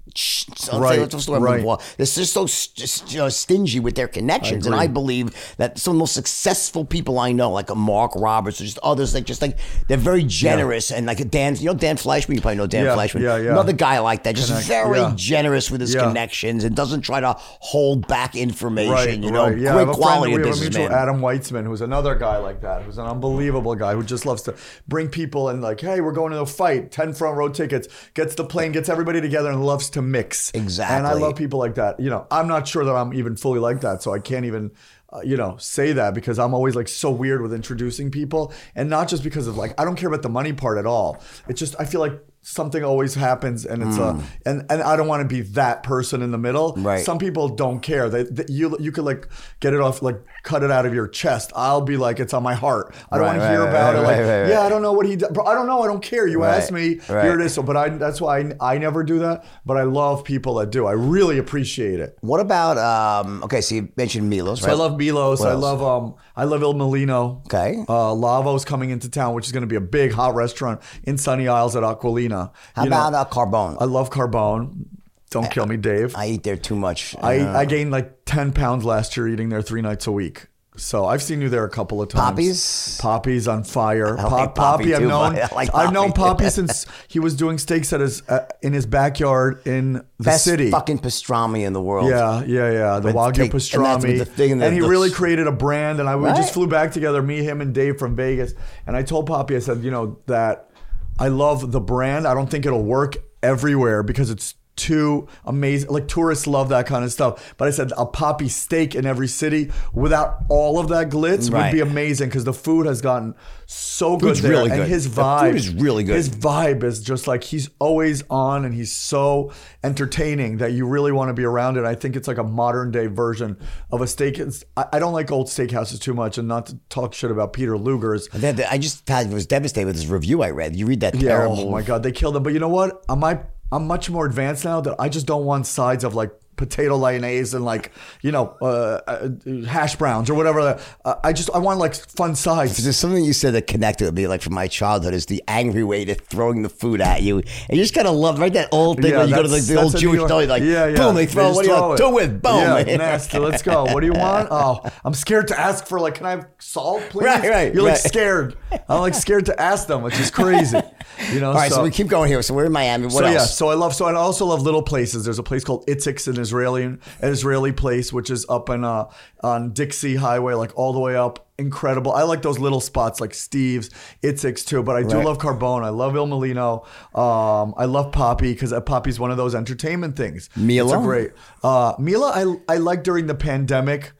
Right, right. They're just so just, you know, stingy with their connections, I and I agree. believe that some of the most successful people I know, like a Mark Roberts or just others, like just like they're very generous and like a Dan, you know Dan Fleshman, you probably know Dan Yeah, Fleshman, yeah, yeah. another guy like that, just Connect- very yeah. generous with his Yeah. connections and doesn't try to hold back information. Right, you know, right. Yeah, I great have a quality friend, of we have a mutual businessman. Adam Weitzman, who's another guy like that, who's an unbelievable guy who just loves to bring people and like, hey, we're going to a fight, ten front row tickets, gets the plane, gets everybody together and loves to mix. Exactly. And I love people like that. You know, I'm not sure that I'm even fully like that, so I can't even, uh, you know, say that because I'm always like so weird with introducing people, and not just because of like I don't care about the money part at all. It's just I feel like something always happens, and it's uh, and and I don't want to be that person in the middle. Right. Some people don't care. They, they you you could like get it off, like cut it out of your chest. I'll be like it's on my heart. I don't Right, want to right, hear right, about right, it. Like right, right, yeah, right. I don't know what he. Did. Bro, I don't know. I don't care. You Right, asked me. right. Here it is. So, but I that's why I, I never do that. But I love people that do. I really appreciate it. What about um? Okay, so you mentioned Milos, So right? I love Milos. What I else? love um. I love Il Molino. Okay. Uh, Lavo's coming into town, which is going to be a big hot restaurant in Sunny Isles at Aquilina. How You know, about uh, Carbone? I love Carbone. Don't kill me, Dave. I eat there too much. I, Uh, I gained like ten pounds last year eating there three nights a week. So I've seen you there a couple of times. Poppy's? Poppy's on fire. I like Pop, Poppy Poppy, I've too, known. but I like I've known Poppy. Poppy since he was doing steaks at his uh, in his backyard in the best city. fucking pastrami in the world. Yeah, yeah, yeah. The With Wagyu take- and that's pastrami. with the thing And, that he looks- really created a brand. And I we Right. just flew back together, me, him, and Dave from Vegas. And I told Poppy, I said, you know, that I love the brand. I don't think it'll work everywhere because it's too amazing. Like tourists love that kind of stuff. But I said a Poppy steak in every city without all of that glitz Right. would be amazing because the food has gotten so good Food's there. really and good. his The food vibe is really good. His vibe is just like he's always on and he's so entertaining that you really want to be around it. I think it's like a modern day version of a steak. It's, I, I don't like old steakhouses too much, and not to talk shit about Peter Luger's. That- that- I just had, was devastated with this review I read. You read that Yeah, terrible. oh my god, they killed him. But you know what? I'm I, I'm much more advanced now that I just don't want sides of like potato lyonnaise and like you know uh, uh, hash browns or whatever. Uh, I just I want like fun sides. There's something you said that connected with me, like from my childhood, is the angry waiter throwing the food at you, and you just kind of love right that old thing Yeah, where you go to like that's- the old that's a New Jewish York- deli, like yeah, yeah. boom, they throw. just What do you throw want? it. Do it, boom. Yeah, nasty. Let's go. What do you want? Oh, I'm scared to ask for like, can I have salt, please? Right, right, You're like right. scared. I'm like scared to ask them, which is crazy. You know. All right, so, we keep going here. So we're in Miami. What so else? yeah, so I love. So I also love little places. There's a place called Itzik's, an Israeli, an Israeli place, which is up in uh on Dixie Highway, like all the way up. Incredible. I like those little spots like Steve's, Itzik's too. But I do Right. love Carbone. I love Il Molino. Um, I love Poppy because Poppy's one of those entertainment things. Mila? It's a great. Uh, Mila, I I like during the pandemic.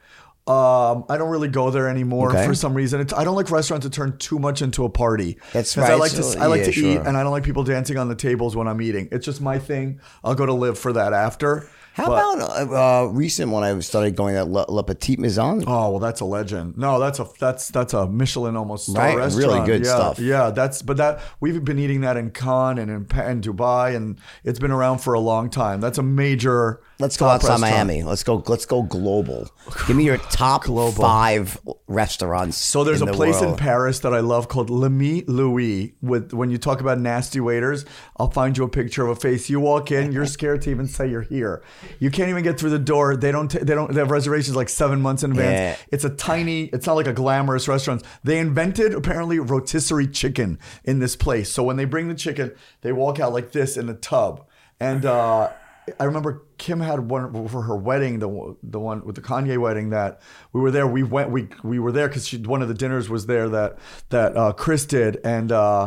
Um, I don't really go there anymore Okay. for some reason. It's, I don't like restaurants that turn too much into a party. That's 'Cause I right. like to So, I like yeah, to eat, sure. and I don't like people dancing on the tables when I'm eating. It's just my thing. I'll go to live for that after. How But- about a uh, recent one? I started going at La, La Petite Maison. Oh well, that's a legend. No, that's a that's that's a Michelin almost star Right, restaurant. really good yeah, stuff. Yeah, that's but that we've been eating that in Cannes and in, Pa- in Dubai, and it's been around for a long time. That's a major. Let's go top outside restaurant. Miami. Let's go. Let's go global. Give me your top Global. five restaurants. So there's in a the place in world. Paris that I love called Le Mi Louis. With when you talk about nasty waiters, I'll find you a picture of a face. You walk in, you're scared to even say you're here. You can't even get through the door. They don't. T- they don't. They have reservations like seven months in advance. Yeah. It's a tiny. It's not like a glamorous restaurant. They invented apparently rotisserie chicken in this place. So when they bring the chicken, they walk out like this in a tub. And uh, I remember Kim had one for her wedding, the the one with the Kanye wedding that we were there. We went. We we were there because one of the dinners was there that that uh, Chris did, and. Uh,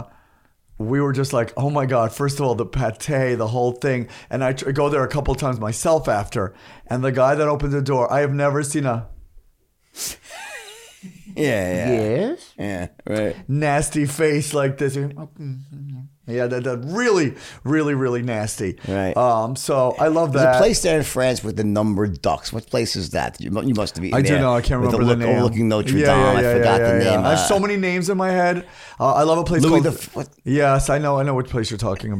we were just like, oh my God, first of all, the pate, the whole thing. And I tr- go there a couple of times myself after. And the guy that opened the door, I have never seen a Yeah, yeah, yes yeah. Right. nasty face like this. Yeah, that, that really, really, really nasty. Right. Um. So I love There's that. a place there in France with the numbered ducks. What place is that? You, mu- you must have eaten I do there know. I can't with remember the, look, name. Overlooking Notre Yeah, Dame. yeah, yeah, I forgot yeah, the yeah, name. yeah. I have uh, so many names in my head. Uh, I love a place Louis called. the F- what? Yes, I know. I know which place you're talking about.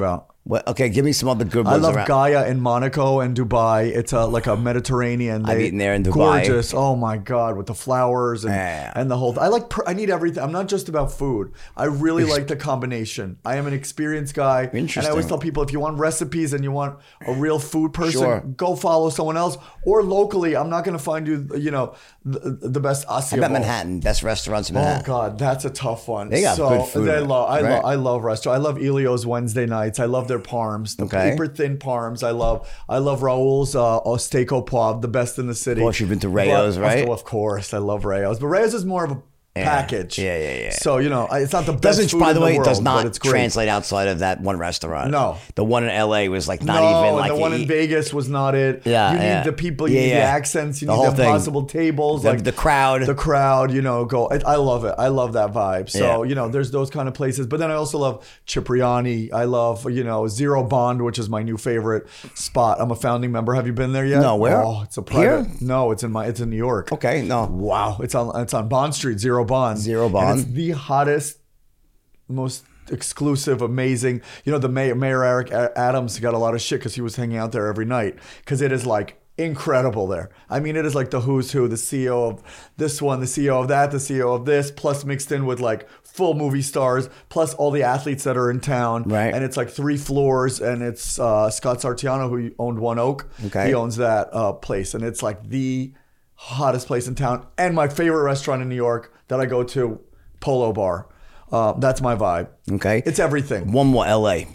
What, okay, give me some other good I ones. love around. Gaia in Monaco and Dubai. It's a, like a Mediterranean. I've they- eaten there in Dubai. Gorgeous. Oh my God, with the flowers and, Yeah. and the whole. I like. pr- I need everything. I'm not just about food. I really like the combination. I am an experienced guy, and I always Interesting. tell people if you want recipes and you want a real food person, Sure. go follow someone else. Or locally, I'm not going to find you. You know, the, the best How Asia. about bowl. Manhattan? Best restaurants in Oh Manhattan. God, that's a tough one. They got so, good food, They love, I right? love, I love restaurant. I love Elio's Wednesday nights. I love their parms, the Okay. paper thin parms. I love, I love Raul's uh, steak au poivre, the best in the city. Of course, you've been to Rayo's, But- right? Of course, I love Rayo's, but Rayo's is more of a package. Yeah, yeah, yeah. So you know, I- it's not the best Doesn't, food by in the the way, it world, does but not it's great. translate outside of that one restaurant. No. The one in L A was like not no, even like and the one you in eat- Vegas was not it. Yeah, you need yeah. the people, you Yeah, need the yeah. accents, you The need whole the thing. impossible tables, The- like the crowd. the crowd. You know, go. I, I love it. I love that vibe. So Yeah. you know, there's those kind of places. But then I also love Cipriani. I love you know Zero Bond, which is my new favorite spot. I'm a founding member. Have you been there yet? No, where? Oh, it's a private. Here? No, it's in my. It's in New York. Okay, no. Wow, it's on it's on Bond Street, Zero Bond. Zero And Bond. it's the hottest, most exclusive, amazing. You know, the mayor, Mayor Eric A- Adams got a lot of shit because he was hanging out there every night because it is like incredible there. I mean, it is like the who's who, the C E O of this one, the C E O of that, the C E O of this, plus mixed in with like full movie stars, plus all the athletes that are in town. Right. And it's like three floors, and it's uh, Scott Sartiano, who owned One Oak. Okay. He owns that uh, place, and it's like the hottest place in town, and my favorite restaurant in New York that I go to, Polo Bar. Uh, that's my vibe. Okay. It's everything. One more L A.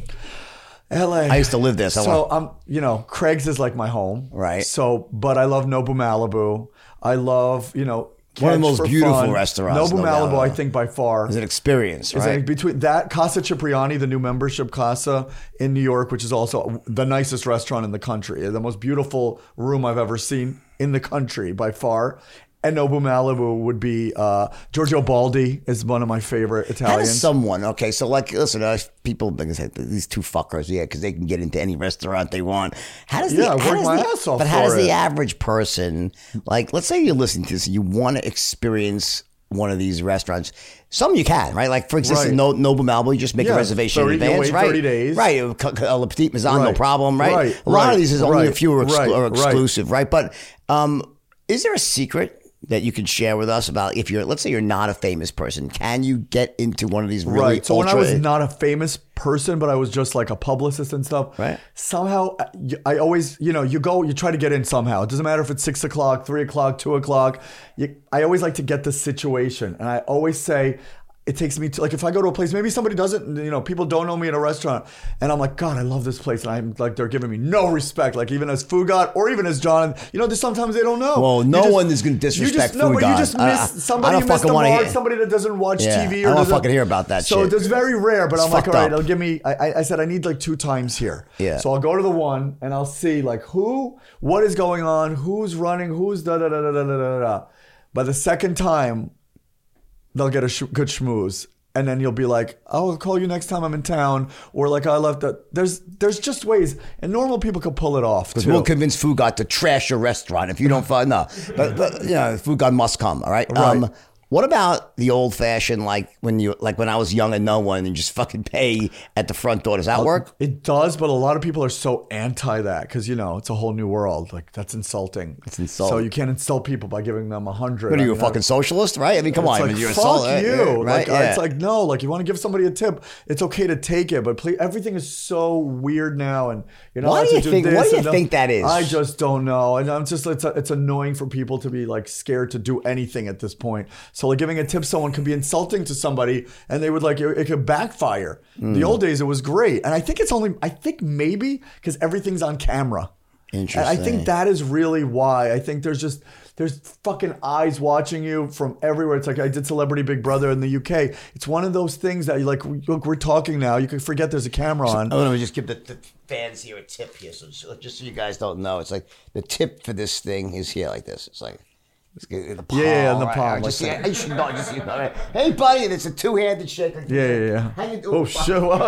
L A. I used to live there, so I So want- I'm, you know, Craig's is like my home. Right. So, but I love Nobu Malibu. I love, you know, One of the Catch most for beautiful Fun. restaurants, Nobu no doubt Malibu, about I it. think by far. It's an experience, Is right? like between that Casa Cipriani, the new membership casa in New York, which is also the nicest restaurant in the country, the most beautiful room I've ever seen in the country by far. And Nobu Malibu would be uh, Giorgio Baldi is one of my favorite How Italians. does someone, okay, so like, listen, uh, people, like I said, these two fuckers, yeah, because they can get into any restaurant they want. How does Yeah, I the, how work does my the- ass off But how for does the it. average person, like, let's say you're listening to this, and you want to experience one of these restaurants. Some you can, right? Like, for instance, Right. no, Noble Malibu, you just make Yeah, a reservation thirty in you'll advance, wait right? thirty days. Right. uh, c- c- uh, Le Petit Maison, no Right. problem, right? Right, A lot right, of these is only a right, few are, exclu- right, are right. exclusive, right? But um, is there a secret that you can share with us about if you're, let's say you're not a famous person, can you get into one of these really Right. So when I ultra- was not a famous person, but I was just like a publicist and stuff. Right. Somehow, I- I always, you know, you go, you try to get in somehow. It doesn't matter if it's six o'clock, three o'clock, two o'clock. You, I always like to get the situation, and I always say. It takes me to, like, if I go to a place, maybe somebody doesn't, you know, people don't know me in a restaurant, and I'm like, God, I love this place, and I'm like, they're giving me no respect, like even as Food God or even as John, you know, there's sometimes they don't know. Well, You no just- one is gonna you disrespect just, no, Food but you God. just miss I- I- somebody I who don't missed the fucking wanna mark, hear- somebody that doesn't watch Yeah, T V. I Or don't doesn't- fucking hear about that so shit. it's very rare, but It's I'm like, fucked all right, up. they'll give me. I, I- I said I need like two times here. Yeah. So I'll go to the one and I'll see like who, what is going on, who's running, who's da da da da da da da. da. By the second time, they'll get a sh- good schmooze. And then you'll be like, I'll call you next time I'm in town. Or like, I left that. There's there's just ways. And normal people can pull it off Because too. we'll convince Food God to trash your restaurant if you don't find no. But, but you know, Food God must come. All right. Um, Right. what about the old fashioned, like when you, like when I was young and no one, and you just fucking pay at the front door? Does that work? It does, but a lot of people are so anti that because, you know, it's a whole new world. Like, that's insulting. It's insulting. So you can't insult people by giving them a hundred. What are you, I a mean, fucking socialist, right? I mean, come it's on, like, I mean, you're a fuck sol- you. right? Like, Yeah. it's like, no, like you want to give somebody a tip, it's okay to take it, but please, everything is so weird now, and you're not Why allowed do you to think- this why do you and that. think that is? I just don't know, and I'm just it's it's annoying for people to be like scared to do anything at this point. So like giving a tip, someone can be insulting to somebody, and they would like it, it could backfire. Hmm. The old days, it was great, and I think it's only I think maybe because everything's on camera. Interesting. And I think that is really why. I think there's just there's fucking eyes watching you from everywhere. It's like I did Celebrity Big Brother in the U K. It's one of those things that you like. Look, we're talking now. You can forget there's a camera on. I want to just give the, the fans here a tip here, so just, just so you guys don't know, it's like the tip for this thing is here like this. It's like In the palm, Yeah, yeah, in the right? palm, I just, like yeah, you should know, just, you know, right? Hey, buddy, and it's a two-handed shake. Like, Yeah, yeah, yeah. How you doing? Oh shit! What?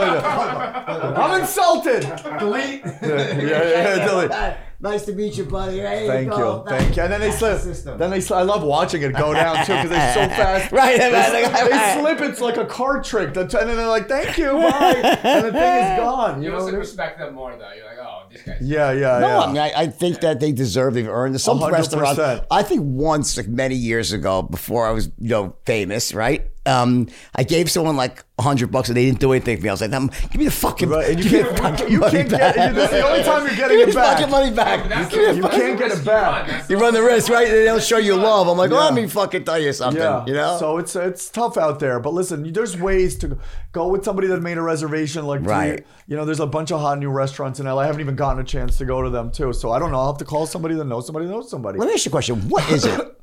I'm insulted. Delete. Yeah, yeah, yeah, delete. Nice to meet you, buddy. There Thank you go. you, thank you. And then they slip. System. Then they slip. I love watching it go down too because they're so fast. Right, They, right, they slip. It's like a card trick. And then they're like, "Thank you, bye," and the thing is gone. You You know? must what I mean? respect them more though. You're like, oh, these guys. Yeah, yeah, No, yeah. I mean, I, I think that they deserve, they've earned it. Some one hundred percent. restaurants, I think once, like many years ago, before I was, you know, famous, right? Um, I gave someone like a hundred bucks and they didn't do anything for me. I was like, give me the fucking, Right, and you give me can't- the fucking you money can't back. get- this is the only time you're getting give me it the back. fucking money back. That's Give me the- the You that's can't the get it risk back. You run. That's You the run the risk, right? And they'll show you love. I'm like, well, Yeah. let me fucking tell you something. Yeah, You know? So it's it's tough out there, but listen, there's ways to go with somebody that made a reservation. Like, three- Right. you know, there's a bunch of hot new restaurants in L A. I haven't even gotten a chance to go to them too. So I don't know. I'll have to call somebody that knows somebody that knows somebody. Let me ask you a question. What is it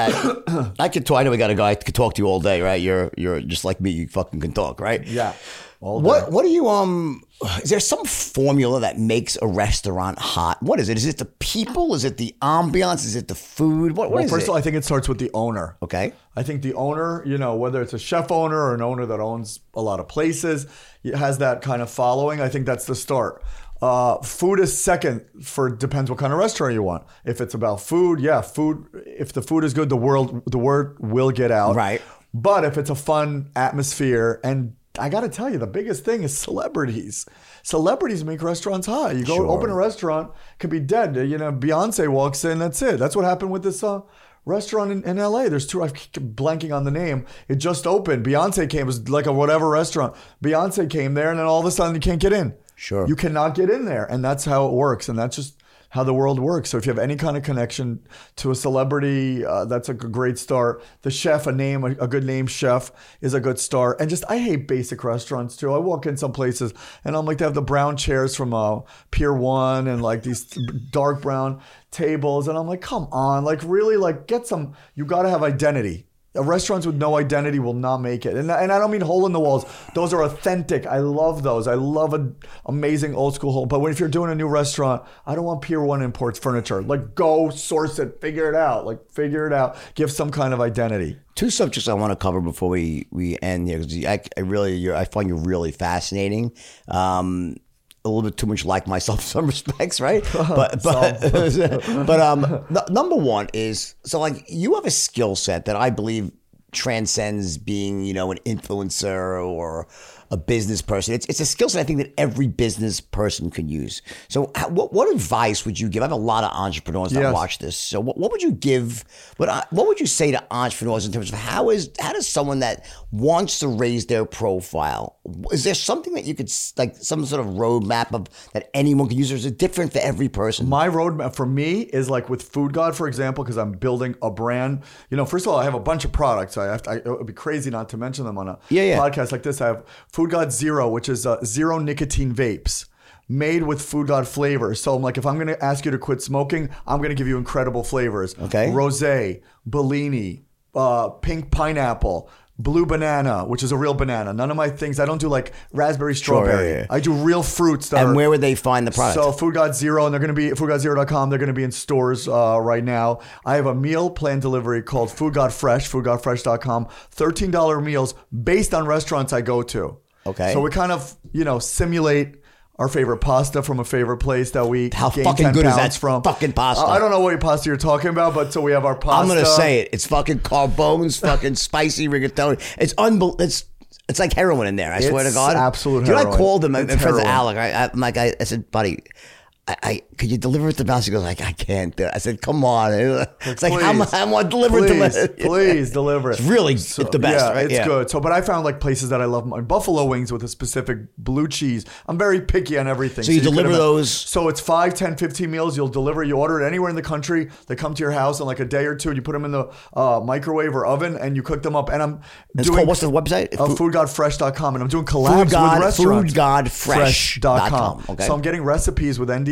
that I could talk? I know we got a guy that could talk to you all day, right? You're you're just like me. You fucking can talk, right? Yeah. All What day. What do you um? Is there some formula that makes a restaurant hot? What is it? Is it the people? Is it the ambiance? Is it the food? What What Well, is first it? of all, I think it starts with the owner. Okay. I think the owner, you know, whether it's a chef owner or an owner that owns a lot of places, it has that kind of following. I think that's the start. Uh, food is second for depends what kind of restaurant you want. If it's about food, yeah, food. If the food is good, the world the word will get out. Right. But if it's a fun atmosphere, and I got to tell you, the biggest thing is celebrities. Celebrities make restaurants hot. You go Sure. open a restaurant, could be dead. You know, Beyonce walks in, that's it. That's what happened with this uh, restaurant in, in L A. There's two, I'm blanking on the name. It just opened. Beyonce came, it was like a whatever restaurant. Beyonce came there, and then all of a sudden you can't get in. Sure. You cannot get in there. And that's how it works. And that's just how the world works. So if you have any kind of connection to a celebrity, uh, that's a g- great start. The chef, a name, a, a good name chef is a good start. And just, I hate basic restaurants too. I walk in some places and I'm like, they have the brown chairs from uh, Pier One and like these dark brown tables. And I'm like, come on, like really, like get some, you got to have identity. Uh, Restaurants with no identity will not make it. And, and I don't mean hole in the walls. Those are authentic. I love those. I love an amazing old school hole. But when, if you're doing a new restaurant, I don't want Pier one imports furniture. Like, go source it. Figure it out. Like, figure it out. Give some kind of identity. Two subjects I want to cover before we, we end here because I, I really you're, I find you really fascinating. Um, a little bit too much like myself in some respects, right? But but but um, n- number one is so like you have a skill set that I believe transcends being, you know, an influencer or a business person. It's it's a skill set I think that every business person can use. So how, what what advice would you give? I have a lot of entrepreneurs that Yes. watch this. So what, what would you give? What I- what would you say to entrepreneurs in terms of how is how does someone that wants to raise their profile? Is there something that you could s- like some sort of roadmap of that anyone can use, or is it different for every person? My roadmap for me is like with Food God, for example, because I'm building a brand. You know, first of all, I have a bunch of products. I have to, I, it would be crazy not to mention them on a Yeah, yeah. podcast like this. I have Food God Zero, which is uh, zero nicotine vapes made with Food God flavors. So I'm like, if I'm going to ask you to quit smoking, I'm going to give you incredible flavors. Okay. Rosé, Bellini, uh, pink pineapple, blue banana, which is a real banana. None of my things, I don't do like raspberry, strawberry. yeah, yeah. I do real fruits that And are. where would they find the product? So Food God Zero, and they're going to be food god zero dot com. They're going to be in stores uh, right now. I have a meal plan delivery called Food God Fresh, food god fresh dot com. thirteen dollars meals based on restaurants I go to. Okay. So we kind of, you know, simulate our favorite pasta from a favorite place that we How gained fucking ten good is pounds that from. fucking pasta? Uh, I don't know what pasta you're talking about, but so we have our pasta. I'm gonna say it. It's fucking carbones, fucking spicy rigatoni. It's unbelievable. It's it's like heroin in there. I swear to It's God. absolute You know, I heroin. called him. My It's my friend's heroin. Alec. I, I'm like, I, I said, buddy. I, I could you deliver it to the house? He goes like, I can't do it. I said, come on. It's like, how Please. much I want to deliver it Please, to me. please deliver it. It's really it's the best. Yeah, right? it's Yeah. good. So, but I found like places that I love. My buffalo wings with a specific blue cheese. I'm very picky on everything. So you could deliver ima- those- So it's five, ten, fifteen meals. You'll deliver. You order it anywhere in the country. They come to your house in like a day or two. You put them in the uh, microwave or oven, and you cook them up. And I'm It's doing called, what's the website? uh, Food- food god fresh dot com, and I'm doing collabs Food God- with restaurants. food god fresh fresh dot com. Okay. So I'm getting recipes with N D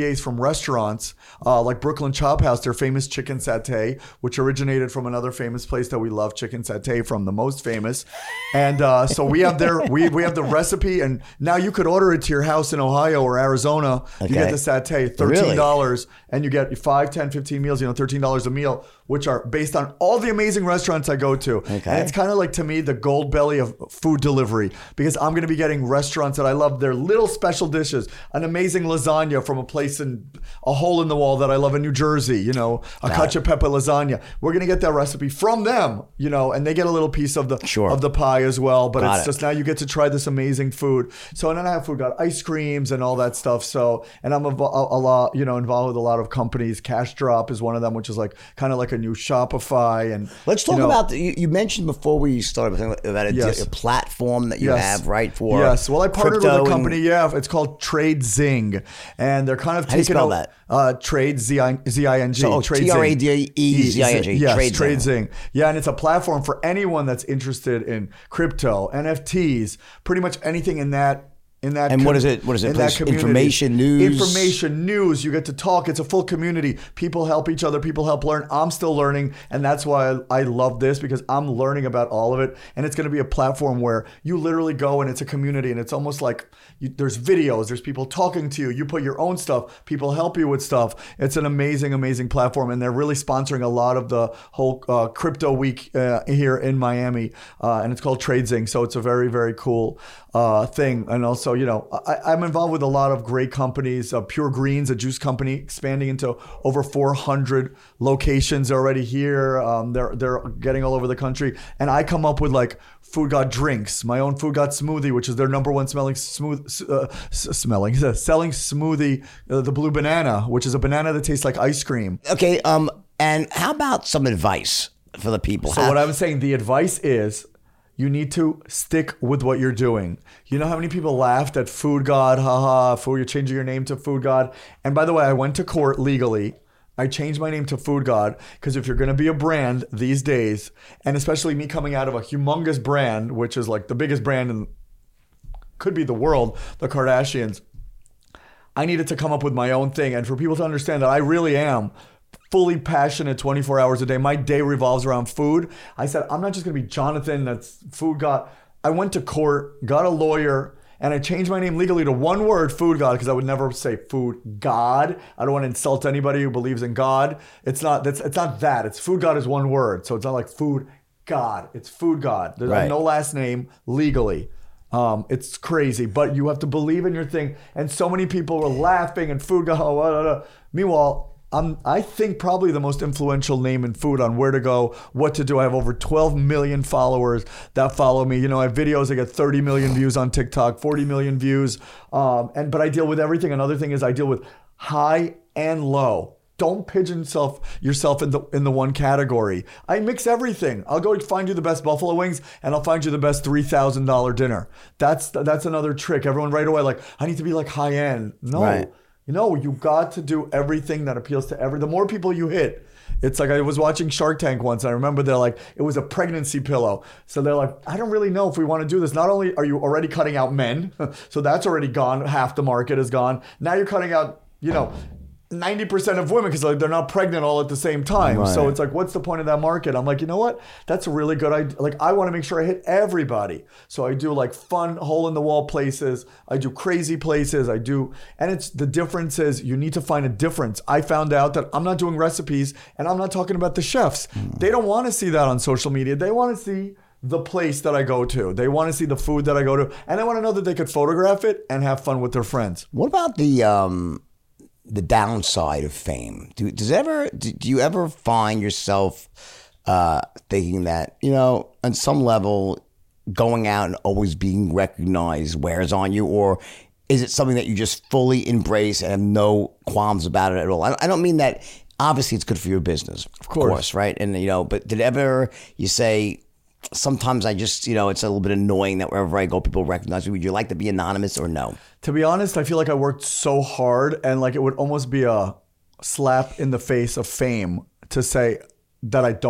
As from restaurants, uh, like Brooklyn Chop House, their famous chicken satay, which originated from another famous place that we love chicken satay from, the most famous. And uh, so we have their we we have the recipe, and now you could order it to your house in Ohio or Arizona. Okay. You get the satay, thirteen dollars, really? And you get five, ten, fifteen meals, you know, thirteen dollars a meal, which are based on all the amazing restaurants I go to. Okay. And it's kind of like, to me, the gold belly of food delivery, because I'm going to be getting restaurants that I love, their little special dishes, an amazing lasagna from a place in a hole in the wall that I love in New Jersey, you know, a Got cacio e pepe lasagna. We're going to get that recipe from them, you know, and they get a little piece of the Sure. of the pie as well. But Got it's it. just now you get to try this amazing food. So, and then I have food, got ice creams and all that stuff. So, and I'm a, a, a lot, you know, involved with a lot of companies. Cash Drop is one of them, which is like kind of like a new Shopify. And Let's talk you know, about the, you, you mentioned before we started about a, Yes. a platform that you Yes. have, right? For yes. Well, I partnered with crypto a company. and- Yeah, it's called Trade Zing, and they're kind of How do you taking spell o- that? Uh, Trade Z I Z I N G. So, oh, Trade T R A D E Z I N G, Zing. Yes, Trade Trade Zing. Zing. Yeah, and it's a platform for anyone that's interested in crypto, N F Ts, pretty much anything in that. In that And what is it- what is it? in Place- that community. information, news? Information, news. You get to talk. It's a full community. People help each other. People help learn. I'm still learning, and that's why I, I love this, because I'm learning about all of it. And it's going to be a platform where you literally go and it's a community, and it's almost like you, there's videos. There's people talking to you. You put your own stuff. People help you with stuff. It's an amazing, amazing platform, and they're really sponsoring a lot of the whole uh, crypto week uh, here in Miami, uh, and it's called TradeZing. So it's a very, very cool uh, thing. And also, you know, I, I'm involved with a lot of great companies. Uh, Pure Greens, a juice company, expanding into over four hundred locations already here. Um, they're they're getting all over the country, and I come up with like Food God drinks, my own Food God smoothie, which is their number one smelling smooth, uh, s- smelling selling smoothie, uh, the Blue Banana, which is a banana that tastes like ice cream. Okay, um, and how about some advice for the people? So How- what I was saying, the advice is you need to stick with what you're doing. You know how many people laughed at Food God, haha, food, you're changing your name to Food God. And by the way, I went to court legally. I changed my name to Food God because if you're going to be a brand these days, and especially me coming out of a humongous brand, which is like the biggest brand in could be the world, the Kardashians, I needed to come up with my own thing. And for people to understand that I really am fully passionate twenty-four hours a day. My day revolves around food. I said, I'm not just going to be Jonathan that's Food God. I went to court, got a lawyer, and I changed my name legally to one word, Food God, because I would never say Food God. I don't want to insult anybody who believes in God. It's not that's it's not that. It's Food God is one word. So it's not like Food God. It's Food God. There's Right. no last name legally. Um, it's crazy, but you have to believe in your thing. And so many people were laughing and Food God. Oh, blah, blah, blah. Meanwhile, I'm, I think probably the most influential name in food on where to go, what to do. I have over twelve million followers that follow me. You know, I have videos that get thirty million views on TikTok, forty million views. Um, and but I deal with everything. Another thing is I deal with high and low. Don't pigeon yourself yourself in the in the one category. I mix everything. I'll go find you the best buffalo wings, and I'll find you the best three thousand dollar dinner. That's that's another trick. Everyone right away like I need to be like high end. No. Right. You know, you got to do everything that appeals to every. The more people you hit, it's like I was watching Shark Tank once. I remember they're like, it was a pregnancy pillow. So they're like, I don't really know if we want to do this. Not only are you already cutting out men, so that's already gone. Half the market is gone. Now you're cutting out, you know, ninety percent of women because like, they're not pregnant all at the same time. Right. So it's like, what's the point of that market? I'm like, you know what? That's a really good idea. Like, I want to make sure I hit everybody. So I do like fun hole in the wall places. I do crazy places. I do, and it's the difference is you need to find a difference. I found out that I'm not doing recipes and I'm not talking about the chefs. Mm. They don't want to see that on social media. They want to see the place that I go to. They want to see the food that I go to, and they want to know that they could photograph it and have fun with their friends. What about the um, the downside of fame? Do does ever do, do you ever find yourself uh, thinking that you know on some level going out and always being recognized wears on you, or is it something that you just fully embrace and have no qualms about it at all? I, I don't mean that. Obviously, it's good for your business, of course. course, right? And you know, but did ever you say? Sometimes I just, you know, it's a little bit annoying that wherever I go, people recognize me. Would you like to be anonymous or no? To be honest, I feel like I worked so hard and like it would almost be a slap in the face of fame to say that I don't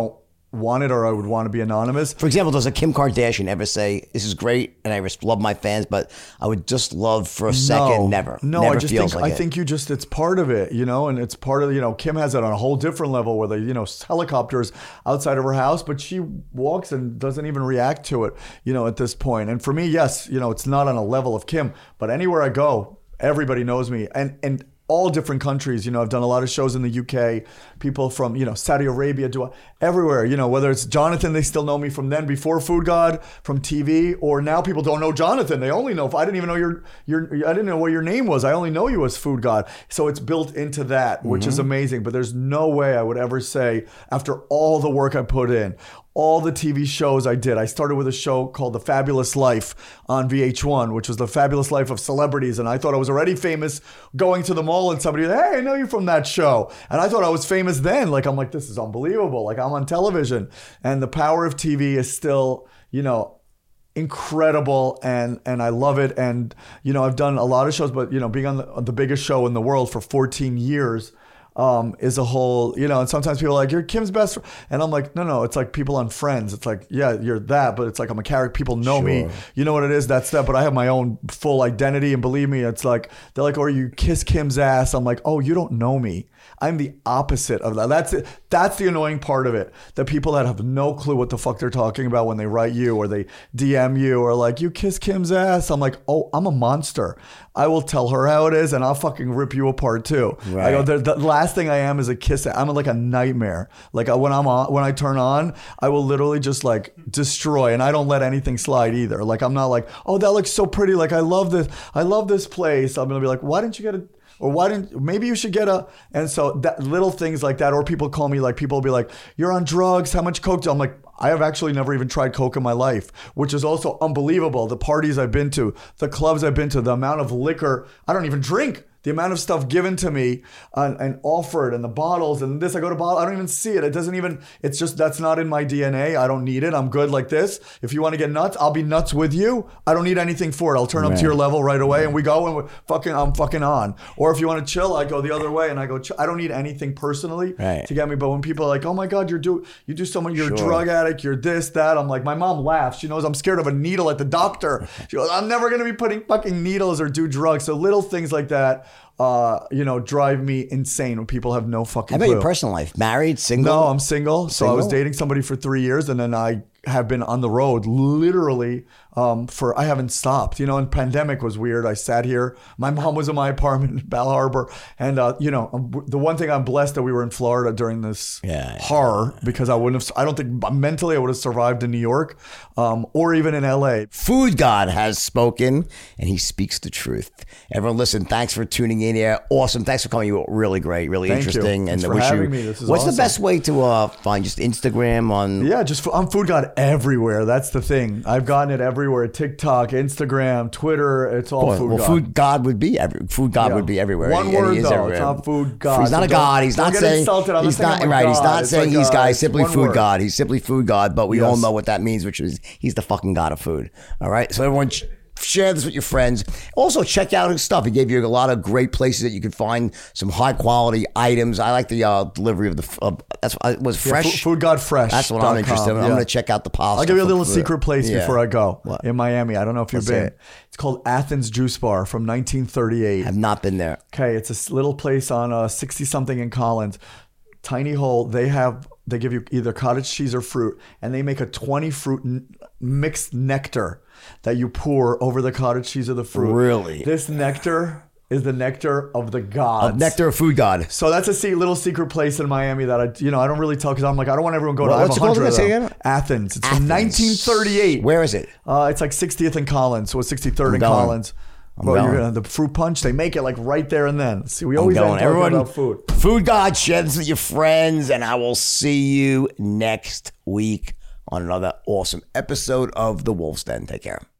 want it or I would want to be anonymous. For example, does a Kim Kardashian ever say, "This is great, and I res- love my fans, but I would just love for a second"? No, Never. No, Never I just feels think like I it. think you just it's part of it, you know, and it's part of you know Kim has it on a whole different level where the you know helicopters outside of her house, but she walks and doesn't even react to it, you know, at this point. And for me, yes, you know, it's not on a level of Kim, but anywhere I go, everybody knows me, and and. all different countries. You know, I've done a lot of shows in the U K, people from, you know, Saudi Arabia, do everywhere, you know, whether it's Jonathan, they still know me from then before Food God, from T V, or now people don't know Jonathan. They only know, I didn't even know your, your, I didn't know what your name was. I only know you as Food God. So it's built into that, which mm-hmm. is amazing. But there's no way I would ever say, after all the work I put in, all the T V shows I did. I started with a show called The Fabulous Life on V H one, which was the fabulous life of celebrities. And I thought I was already famous going to the mall and somebody, hey, I know you from that show. And I thought I was famous then. Like, I'm like, this is unbelievable. Like, I'm on television. And the power of T V is still, you know, incredible, and and I love it. And, you know, I've done a lot of shows, but, you know, being on the, on the biggest show in the world for fourteen years, Um, is a whole, you know, and sometimes people are like, you're Kim's best friend. And I'm like, no, no, it's like people on Friends. It's like, yeah, you're that, but it's like I'm a character. People know Sure. me. You know what it is? That's that. But I have my own full identity. And believe me, it's like, they're like, oh, you kiss Kim's ass. I'm like, oh, you don't know me. I'm the opposite of that. That's it. That's the annoying part of it. The people that have no clue what the fuck they're talking about when they write you or they D M you or like, you kiss Kim's ass. I'm like, oh, I'm a monster. I will tell her how it is and I'll fucking rip you apart too. Right. I go, the, the last thing I am is a kiss. I'm like a nightmare. Like when I'm on, when I turn on, I will literally just like destroy, and I don't let anything slide either. Like I'm not like, oh, that looks so pretty. Like I love this. I love this place. I'm gonna be like, why didn't you get a? Or why didn't, maybe you should get a, and so that little things like that, or people call me like, people will be like, you're on drugs, how much coke do, I'm like, I have actually never even tried coke in my life, which is also unbelievable. The parties I've been to, the clubs I've been to, the amount of liquor, I don't even drink. The amount of stuff given to me and, and offered, and the bottles and this, I go to bottle, I don't even see it. It doesn't even, it's just, that's not in my D N A. I don't need it. I'm good like this. If you want to get nuts, I'll be nuts with you. I don't need anything for it. I'll turn Right. up to your level right away and we go and we're fucking, I'm fucking on. Or if you want to chill, I go the other way and I go, chill. I don't need anything personally Right. to get me. But when people are like, oh my God, you're do, you do so much, you're Sure. a drug addict, you're this, that. I'm like, my mom laughs. She knows I'm scared of a needle at the doctor. She goes, I'm never going to be putting fucking needles or do drugs. So little things like that. Uh, you know, drive me insane when people have no fucking How about clue. your personal life? Married, single? No, I'm single. So I was Single? dating somebody for three years, and then I have been on the road literally um, for, I haven't stopped. You know, and pandemic was weird. I sat here. My mom was in my apartment in Bal Harbor. And, uh, you know, um, the one thing I'm blessed that we were in Florida during this Yeah, yeah, horror, because I wouldn't have, I don't think mentally I would have survived in New York um, or even in L A. Food God has spoken, and he speaks the truth. Everyone, listen, thanks for tuning in here. Awesome. Thanks for coming. You were really great, really Thank you. interesting. Thanks and for I wish having you, me. This is what's awesome. the best way to uh, find just Instagram on? Yeah, just I'm Food God everywhere. That's the thing. I've gotten it everywhere. TikTok, Instagram, Twitter. It's all Well, Food well, God. Food God would be every Food God Yeah. would be everywhere. One and he word is though. everywhere. It's not Food God. He's not So a don't- God. He's don't not get saying insulted. I'm he's not not saying I'm a right. He's God. not It's saying like, he's uh, God. He's it's simply one Food word. God. He's simply Food God. But we all Yes. know what that means, which is he's the fucking God of food. All right. So everyone. sh- Share this with your friends. Also, check out his stuff. He gave you a lot of great places that you can find some high quality items. I like the uh, delivery of the. Uh, that's uh, was Yeah, fresh. Food God Fresh. That's what I'm interested in. I'm going to check out the pasta. I'll give you a for little food. secret place Yeah. before I go. What? In Miami. I don't know if you've What's been. it? It's called Athens Juice Bar from nineteen thirty-eight. Have not been there. Okay, it's a s- little place on uh, sixty something in Collins. Tiny hole. They have they give you either cottage cheese or fruit, and they make a twenty fruit n- mixed nectar that you pour over the cottage cheese or the fruit. Really? This nectar is the nectar of the gods. Of Nectar of Food God. So that's a se- little secret place in Miami that I, you know, I don't really tell because I'm like I don't want everyone to go to. What- I have what's a it called hundred of again? them. Say again? Athens. It's Athens. from nineteen thirty-eight. Where is it? Uh, it's like sixtieth and Collins, so it's sixty-third I'm and going. Collins. I'm Well, you're going. gonna the fruit punch. They make it like right there and then. See, we I'm always end going. talking Everyone, about food. Food God, share this with your friends, and I will see you next week on another awesome episode of The Wolf's Den. Take care.